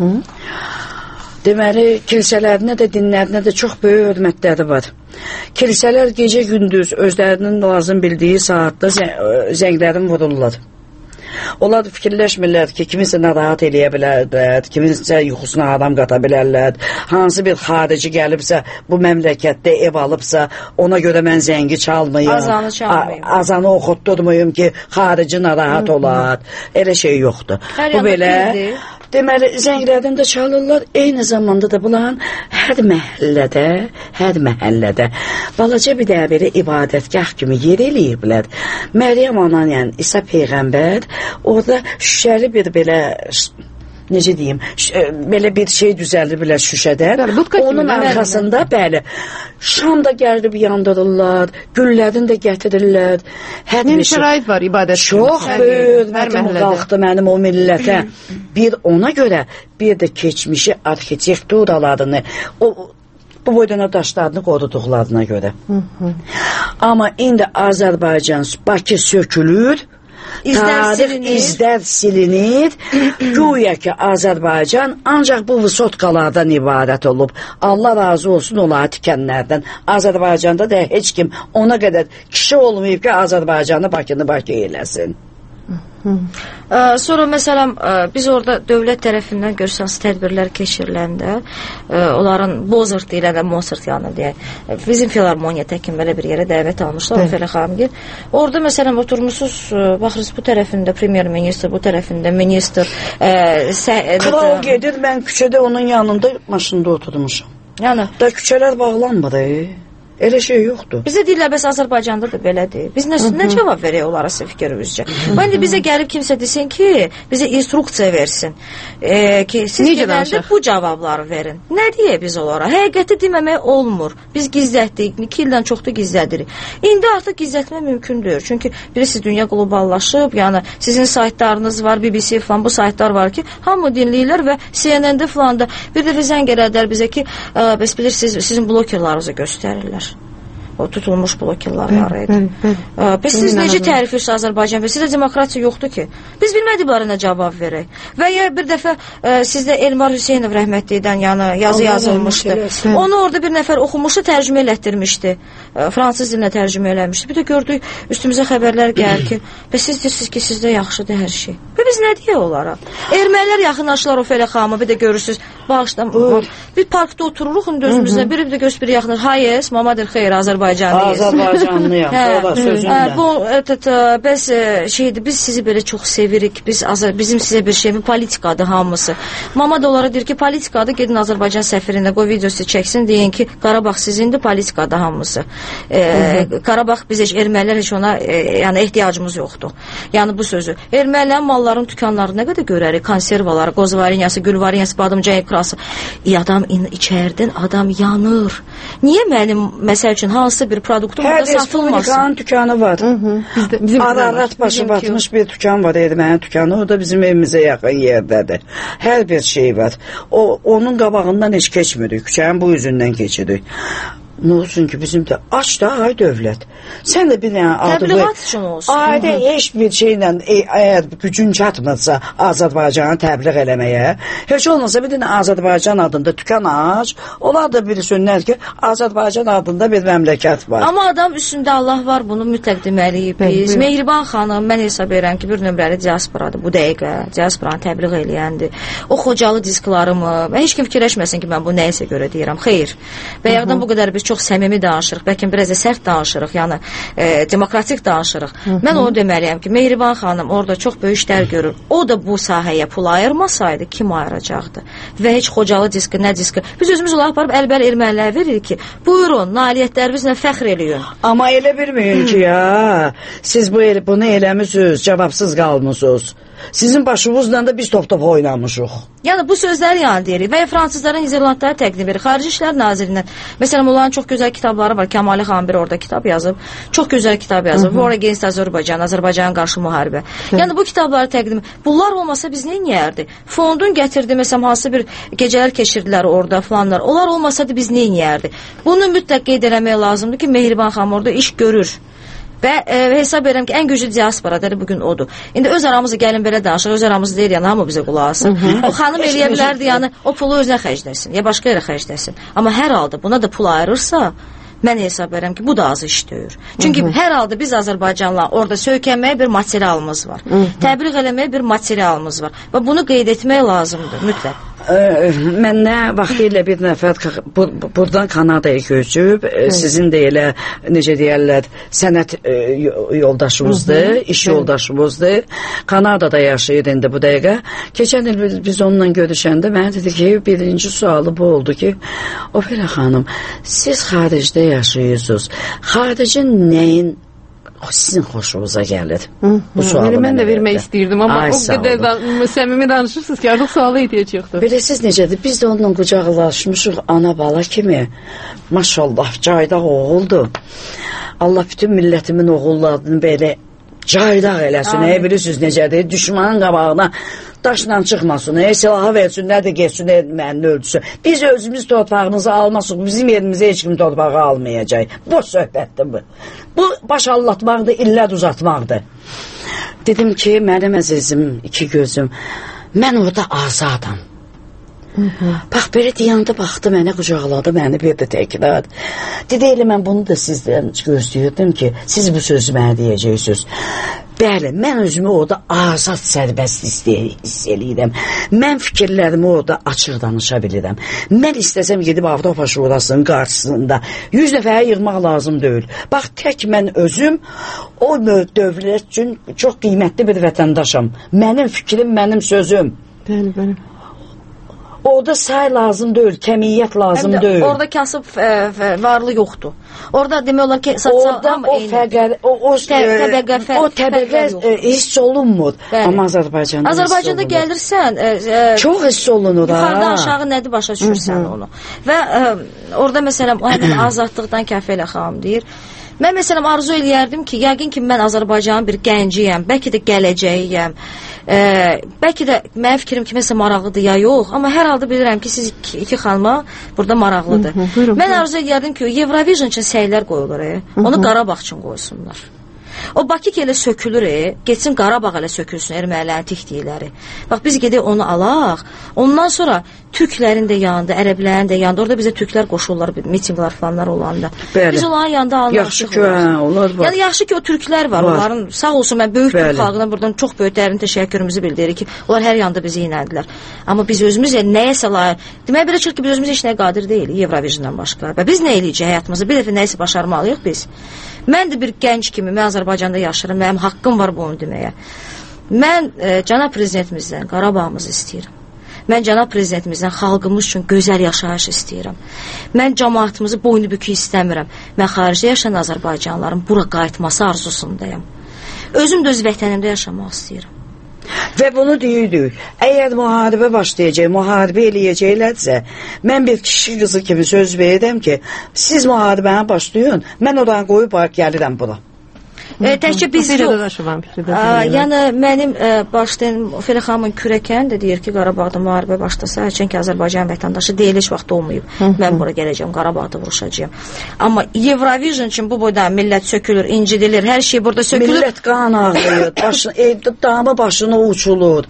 Deməli, kilsələrinə də, dinlərinə də çox böyük hörmətləri var. Kilsələr gecə-gündüz özlərinin lazım bildiyi saatda zənglərin vururlar. Onlar fikirləşmirlər ki, kimisə narahat eləyə bilərlər, kimisə yuxusuna adam qata bilərlər, hansı bir xarici gəlibsə, bu məmləkətdə ev alıbsa, ona görə mən zəngi çalmayım, azanı oxutdurmayım ki, xarici narahat olar, elə şey yoxdur. Bu belə... Deməli, zənglərdən də çalırlar, eyni zamanda da bulan hər məhəllədə balaca bir də belə ibadətgah kimi yer eləyiblər. Məryəm anan, yəni İsa Peyğəmbər orada şüşəli bir belə... necə deyim, belə bir şey düzəldiblər şüşədən. Onun arxasında, bəli, şam da gəlib yandırırlar, güllərini də gətirirlər. Nə şərait var ibadət? Çox böyük hörmətim qalxdı mənim o millətə. Bir ona görə, bir də keçmişi arxitekturalarını, bu boydana daşlarını qoruduqlarına görə. Amma indi Azərbaycan, Bakı sökülür, İzlər silinir. Güya ki Azərbaycan ancaq bu vısotkalardan ibarət olub. Allah razı olsun ola tikənlərdən. Azərbaycanda da heç kim ona qədər kişi olmayıb ki Azərbaycanı Bakını Bakı eləsin. Sonra məsələn biz orada dövlət tərəfindən görsəniz tədbirlər keçiriləndə onların Mozart deyilən Mozart yəni deyək bizim filharmoniya təkin belə bir yerə dəvət almışlar Fəli xanım. Orada məsələn oturmuşsunuz baxırsınız bu tərəfində premier ministr, bu tərəfində ministr kral gedir, mən küçədə onun yanında maşında oturmuşam. Yəni da küçələr bağlanmadı. Elə şey yoxdur. Bizə deyirlər, bəs Azərbaycanda da belədir. Biz nə cavab verək onlara fikrimizcə? İndi bizə gəlib kimsə desin ki, bizə instruksiya versin. Ki, siz gedəndə bu cavabları verin. Nə deyək biz onlara? Həqiqəti deməmək olmur. Biz gizlətdik, 2 ildən çoxdur gizlədirik. İndi artıq gizlətmək mümkündür. Çünki bilirsiniz, dünya qloballaşıb, yəni sizin saytlarınız var, BBC falan, bu saytlar var ki, hamı dinləyirlər və CNN-də falan da bir dəfə zəng elədilər bizə ki, bəs bilirsiniz, sizin blokerlarınızı göstərirlər. O tutulmuş blokerlar var idi. Bəs siz necə tərifləyirsiniz Azərbaycan və sizdə demokratiya yoxdur ki? Biz bilmədik bunlara nə cavab verək. Və ya bir dəfə sizdə Elmar Hüseynov rəhmətlidən yazı yazılmışdı. Onu orada bir nəfər oxumuşdu, tərcümə elətdirmişdi. Fransız dilinə tərcümə eləmişdi. Bir də gördük, üstümüzə xəbərlər gəlir ki, və siz deyirsiniz ki, sizdə yaxşıdır hər şey. Və biz nə deyək onlara? Ermənilər yaxınlaşırlar Ofelia xanıma, bir də görürsünüz, bağışdan, bir parkda otururuq, özümüzdən biri bir də göz biri yaxınlaşır. Hayes, mamadır xeyr, Azərbaycanlıyıq. Azərbaycanlıyıq. Bəs şeydir, biz sizi belə çox sevirik. Bizim sizə bir şeyimiz politikadır hamısı. Mama da onlara deyir ki, politikadır, gedin Azərbaycan səfirində qoy videosu çəksin, deyin ki, Qarabağ sizindir, politikadır hamısı. Qarabağ biz ermənilər heç ona yəni ehtiyacımız yoxdur. Yəni bu sözü. Ermənilərin malların dükanları nə qədər görərik? Konservaları, qozvarenyası, gülvarenyası, badımcan ekrası. Adam içərdən adam yanır. Niyə mənim məsəl üçün hansısa bir produktum burada satılmasın? Hər respublikanın dükanı var. Ararat başı batmış bir dükan var, erməni dükanı. O da bizim evimizə yaxın yerdədir. Hər bir şey var. Onun qabağından heç keçmirik. Küçənin bu üzündən keçirik. Nə olsun ki, bizim də aç da, ay dövlət. Sən də bir dənə təbliğat üçün olsun. Ayda heç bir şeylə, əgər gücün çatmırsa Azərbaycanı təbliğ eləməyə, heç olmasa bir dənə Azərbaycan adında dükan aç, onlar da bilsinlər ki, Azərbaycan adında bir məmləkət var. Amma adam üstündə Allah var, bunu mütləq deməliyik biz. Mehriban xanım, mən hesab edirəm ki, bir nömrəli diasporadır bu dəqiqə, diasporanı təbliğ eləyəndir. O Xocalı disklarımı, heç kim fikirləşməsin ki, mən bu nəyisə görə deyirəm, xeyr. Və yağdan bu qədər biz çox səmimi danışırıq, bəlkə biraz da sərt danışırıq, yəni demokratik danışırıq. Mən onu deməliyəm ki, Mehriban xanım orada çox böyük işlər görür. O da bu sahəyə pul ayırmasaydı, kim ayıracaqdı? Və heç Xocalı diski, nə diski. Biz özümüz olaraq aparıb əlbəl ermənilərə veririk ki, buyurun, nailiyyətlərimizlə fəxr eləyin. Amma elə bilməyin ki, ya, siz bunu eləmişsiniz, cavabsız qalmışsınız. Sizin başınızla da biz top-top oynamışıq. Yəni bu sözləri yəni deyirik. Və fransızların Niderlandlara təqdim edir. Xarici İşlər Nazirindən. Məsələn, onların çox gözəl kitabları var. Kəmali xan bir orada kitab yazıb. Çox gözəl kitab yazıb. War Against Azərbaycan, Azərbaycanın qarşı müharibə. Yəni bu kitabları təqdim. Bunlar olmasa biz nə edərdik? Fondun gətirdi, məsələn, hansı bir gecələr keçirdilər orada falanlar. Onlar olmasaydı biz nə edərdik? Bunu mütləq qeyd etmək lazımdır ki, Mehriban xanım orada iş görür. Və hesab edirəm ki, ən güclü diasporadır bugün odur. İndi öz aramızda gəlin belə danışıq, öz aramızda deyir, yəni hamı bizə qulaq asın. O xanım eləyə bilərdi, yəni o pulu özünə xərcləsin, ya başqa yerə xərcləsin. Amma hər halda buna da pul ayırırsa, mən hesab edirəm ki, bu da az iş deyir. Çünki hər halda biz Azərbaycanla orada söykənməyə bir materialımız var. Təbliğ eləməyə bir materialımız var. Və bunu qeyd etmək lazımdır, mütləq. Məndən vaxtilə bir nəfər buradan Kanadaya köçüb, sizin də elə necə deyərlər, sənət yoldaşımızdır, iş yoldaşımızdır. Kanadada yaşayır indi bu dəqiqə. Keçən il biz onunla görüşəndə mənə dedi ki, birinci sualı bu oldu ki, Ofelia xanım, siz xaricdə yaşayırsınız. Xaricin nəyin sizin xoşunuza gəlir? Bu sualı mən də vermək istəyirdim, amma o qədər səmimi danışırsınız ki, artıq suala ehtiyac yoxdur. Bilirsiniz necədir? Biz də onunla qucaqlaşmışıq ana bala kimi. Maşallah, caydaq oğuldur. Allah bütün millətimin oğullarını belə caydaq eləsin. Bilirsiniz necədir? Düşmanın qabağına daşla çıxmasın, silahı versinlər də geçsin ermənini öldürsün. Biz özümüz torpağınızı almasıq, bizim yerimizə heç kim torpağı almayacaq. Boş söhbətdir bu. Bu baş allatmaqdır, illət uzatmaqdır. Dedim ki, mənim əzizim, iki gözüm, mən orada azadam. Bax, belə deyəndə baxdı, mənə qucaqladı, məni bir də təkrar. Dedi, elə mən bunu da sizdən gözləyirdim ki, siz bu sözü mənə deyəcəksiniz. Bəli, mən özümü orada azad sərbəst hiss eləyirəm. Mən fikirlərimi orada açıq danışa bilirəm. Mən istəsəm gedib Avropa Şurasının qarşısında 100 nəfərə yığmaq lazım deyil. Bax, tək mən özüm o dövlət üçün çox qiymətli bir vətəndaşam. Mənim fikrim, mənim sözüm. Bəli, bəli. Orada say lazım deyil, kəmiyyət lazım deyil. Orada kasıb varlı yoxdur. Orada demək olar ki, orada o təbəqə hiss olunmur. Amma Azərbaycanda gəlirsən, çox hiss olunur. Yuxarıdan aşağı nədir başa düşürsən onu. Və orada məsələn, o həmin azadlıqdan Kəfələ xanım deyir. Mən məsələn arzu eləyərdim ki, yəqin ki mən Azərbaycanın bir gənciyəm, bəlkə də gələcəyiyəm. Bəlkə də mənim fikrim kiməsə maraqlıdır ya yox, amma hər halda bilirəm ki, siz iki xanıma burada maraqlıdır. Mən arzu eləyərdim ki, Eurovision üçün səylər qoyulur, onu Qarabağ üçün qoysunlar. O Bakı elə sökülür, getsin Qarabağ elə sökülsün, ermənilərin tikdikləri. Bax, biz gedək onu alaq, ondan sonra türklərin də yanında, ərəblərin də yanında, orada bizə türklər qoşurlar, mitinglər falanlar olanda. Bəli. Biz onların yanında anlaşıq olarıq. Yəni, yaxşı ki, o türklər var, onların, sağ olsun, mən böyük türk xalqına buradan çox böyük dərin təşəkkürümüzü bildiririk ki, onlar hər yanda bizi inədilər. Amma biz özümüz nəyəsə layiq, demək belə çıxır ki, biz özümüz heç nəyə qadir deyilik, Eurovisiondan başqa. Və biz nə eləyəcək həyatımızda, bir dəfə nəyisə başarmalıyıq biz. Mən də bir gənc kimi, mən Azərbaycanda yaşayıram, mənim haqqım var bunu deməyə. Mən cənab prezidentimizdən Qarabağımızı istəyirəm. Mən cənab prezidentimizdən xalqımız üçün gözəl yaşayış istəyirəm. Mən cəmaatımızı boynu bükü istəmirəm. Mən xaricdə yaşayan Azərbaycanlıların bura qayıtması arzusundayım. Özüm də öz vətənimdə yaşamaq istəyirəm. Və bunu deyirik, əgər müharibə başlayacaq, müharibə eləyəcəklərsə, mən bir kişi qızı kimi söz verirəm ki, siz müharibəni başlayın, mən oradan qoyub gəlirəm bura. Təkcə biz yox. Yəni mənim başlayan Fəli xanımın kürəkən də deyir ki, Qarabağda müharibə başlasa, çünki Azərbaycan vətəndaşı deyil, heç vaxt olmayıb. Mən bura gələcəm, Qarabağda vuruşacağam. Amma Eurovision üçün bu boydan millət sökülür, incidilir, hər şey burada sökülür. Millət qan ağlayır, evdə damı başına uçulur.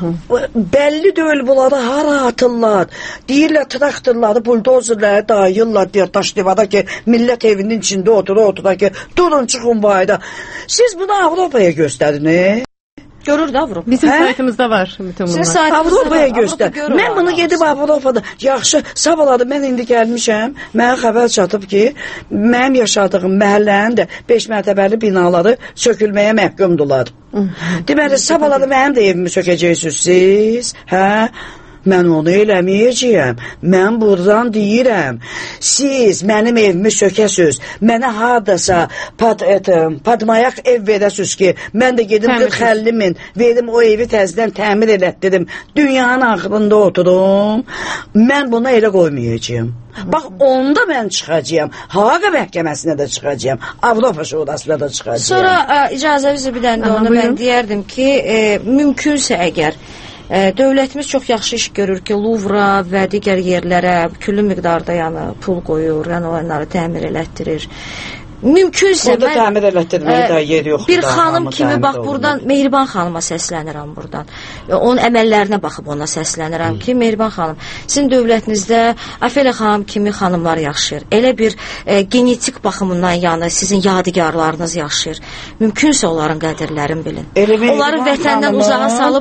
Bəlli deyil bunları hara atırlar. Deyirlər traktorları, buldozerləri dayırlar, deyir daş divada ki, millət evinin içində otura ki, durun çıxın bayda. Siz bunu Avropaya göstərin, Görür də Avropa. Bizim saytımızda var bütün bunlar. Avropaya göstər. Mən bunu gedib Avropada yaxşı savaladım. Mən indi gəlmişəm. Mənə xəbər çatıb ki, mənim yaşadığım məhəllənin də 5 mərtəbəli binaları sökülməyə məhkumdular. Deməli, savaladım mənim də evimi sökəcəksiniz siz. Hə? Mən onu eləməyəcəyəm. Mən buradan deyirəm, siz mənim evimi sökəsiz, mənə haradasa padmayak ev verəsiz ki, mən də gedim 40-50 min verim o evi təzdən təmir elətdirim, dünyanın axırında oturum, mən buna elə qoymayacağım. Bax, onda mən çıxacağım, Haqa məhkəməsinə də çıxacağım, Avropa Şurasına da çıxacağım. Sonra icazənizlə bir dənə onu mən deyərdim ki, mümkünsə əgər dövlətimiz çox yaxşı iş görür ki, Luvra və digər yerlərə küllü miqdarda pul qoyur, onları təmir elətdirir. Mümkünsə burada təmir elətdirməyə də yer yoxdur. Bir xanım kimi bax buradan Mehriban xanıma səslənirəm buradan. Onun əməllərinə baxıb ona səslənirəm ki, Mehriban xanım, sizin dövlətinizdə Afələ xanım kimi xanımlar yaşayır. Elə bir genetik baxımından sizin yadigarlarınız yaşayır. Mümkünsə onların qədərlərini bilin. Onları vətəndən uzağa salıb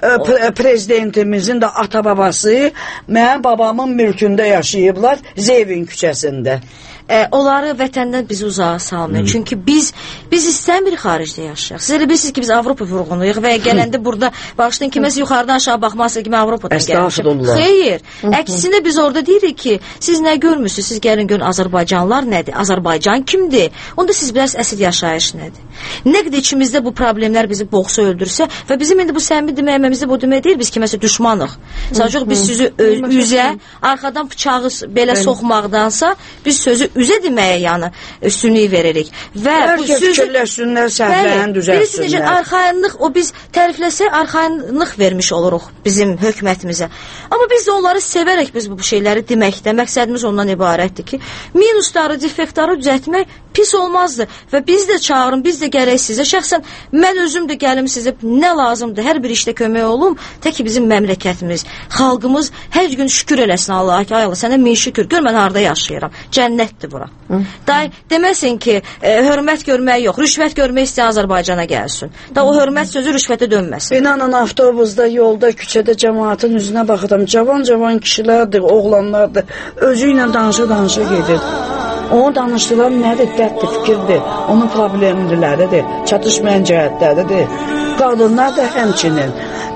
prezidentimizin də ata-babası mənim babamın mülkündə yaşayıblar Zeyvin küçəsində. Onları vətəndən bizi uzağa salmıyor. Çünki biz istəmirik xaricdə yaşayaq. Siz elə bilirsiniz ki, biz Avropa vurğunuyuq və gələndə burada başlayın ki, mēs yuxarıdan aşağı baxmazsınız ki, mən Avropadan gəlmişim. Xeyr. Əksinə biz orada deyirik ki, siz nə görmürsünüz? Siz gəlin görün Azərbaycanlılar nədir? Azərbaycan kimdir? Onda siz biraz əsl yaşayış nədir? Nə qədər içimizdə bu problemlər bizi boğsa öldürsə və bizim indi bu səmimi deməyəməmizdə bu demək deyil, biz kiməsə düşmanıq. Sadəcə biz sizi üzə, arxadan bıçağı belə soxmaqdansa biz sözü üzə deməyə üstünlük veririk. Və bu sözü fikirləşsinlər, səhvlərini düzəltsinlər. Bilirsiniz, arxayınlıq, o biz tərifləsək arxayınlıq vermiş oluruq bizim hökumətimizə. Amma biz də onları sevərək biz bu şeyləri deməkdə, məqsədimiz ondan ibarətdir ki, minusları, defektları düzəltmək pis olmazdı və biz də çağırın, biz də gərək sizə. Şəxsən mən özüm də gəlim sizə nə lazımdır, hər bir işdə kömək olum, tək ki bizim məmləkətimiz, xalqımız hər gün şükür eləsin Allaha ki, ay Allah, sənə min şükür, gör mən harada yaşayıram, cənnətdir bura. Day, deməsin ki, hörmət görmək yox, rüşvət görmək istəyən Azərbaycana gəlsin. Da o hörmət sözü rüşvətə dönməsin. İnanın, avtobusda, yolda, küçədə cəmaatın üzünə baxıram, cavan kişilərdir, oğlanlardır, özü ilə danışa gedir. Onu danışdılar, nədir, dərddir, fikirdir, onun problemliləridir, çatışmayan cəhətləridir. Qadınlar da həmçinin.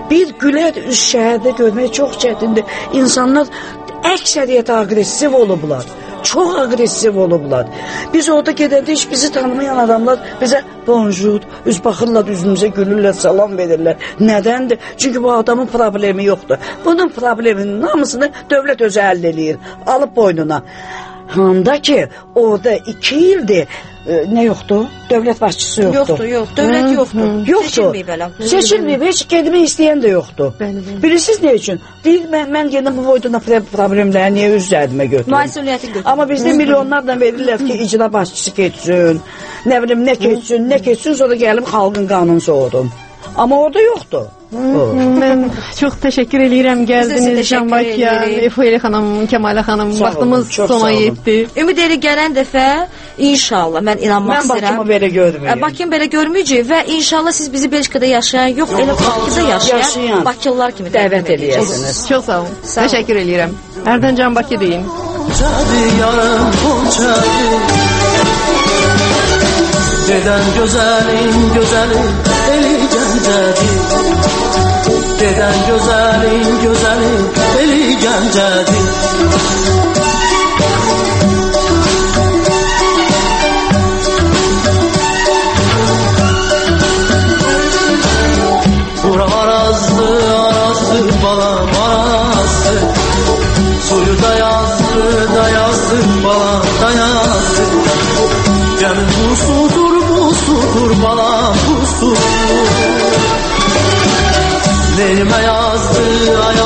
Bir gülər üz şəhərdə görmək çox çətindir. İnsanlar əksəriyyət aqressiv olublar. Çox aqressiv olublar. Biz orada gedəndə heç bizi tanımayan adamlar bizə bonjour, üz baxırlar, üzümüzə gülürlər, salam verirlər. Nədəndir? Çünki bu adamın problemi yoxdur. Bunun probleminin hamısını dövlət özü həll eləyir, alıb boynuna. Handa ki, orada 2 ildir nə yoxdur? Dövlət başçısı yoxdur. Yoxdur, dövlət yoxdur. Seçilməyib elə. Seçilməyib, heç gedmək istəyən də yoxdur. Bilirsiniz nə üçün? Deyir, mən yenə bu boyduna problemləri niyə öz üzərimə götürüm? Məsuliyyəti götürüm. Amma bizdə milyonlarla verirlər ki, icra başçısı keçsin, nə bilim, nə keçsin, sonra gəlib xalqın qanunu soğudum. Amma orada yoxdur. Mən çox təşəkkür edirəm gəldiniz Canbakiya, Efuyeli xanım, Kəmalə xanım. Vaxtımız sona yetdi. Ümid edirəm gələn dəfə inşallah mən inanmaq istəyirəm. Mən Bakımı belə görməyim. Bakını belə görməyəcək və inşallah siz bizi Belçikada yaşayan, yox elə Bakıda yaşayan Bakılılar kimi dəvət edəcəksiniz. Çox sağ olun. Təşəkkür edirəm. Hərdən Canbaki deyin. Deden güzelin güzeli eli gencedir. Deden güzelin güzeli eli gencedir. Bura arazlı arazlı balam arazlı. Suyu da yazdı balam da yazdı. Gəmin bu sudur balam bu sudur. Neyime yazdı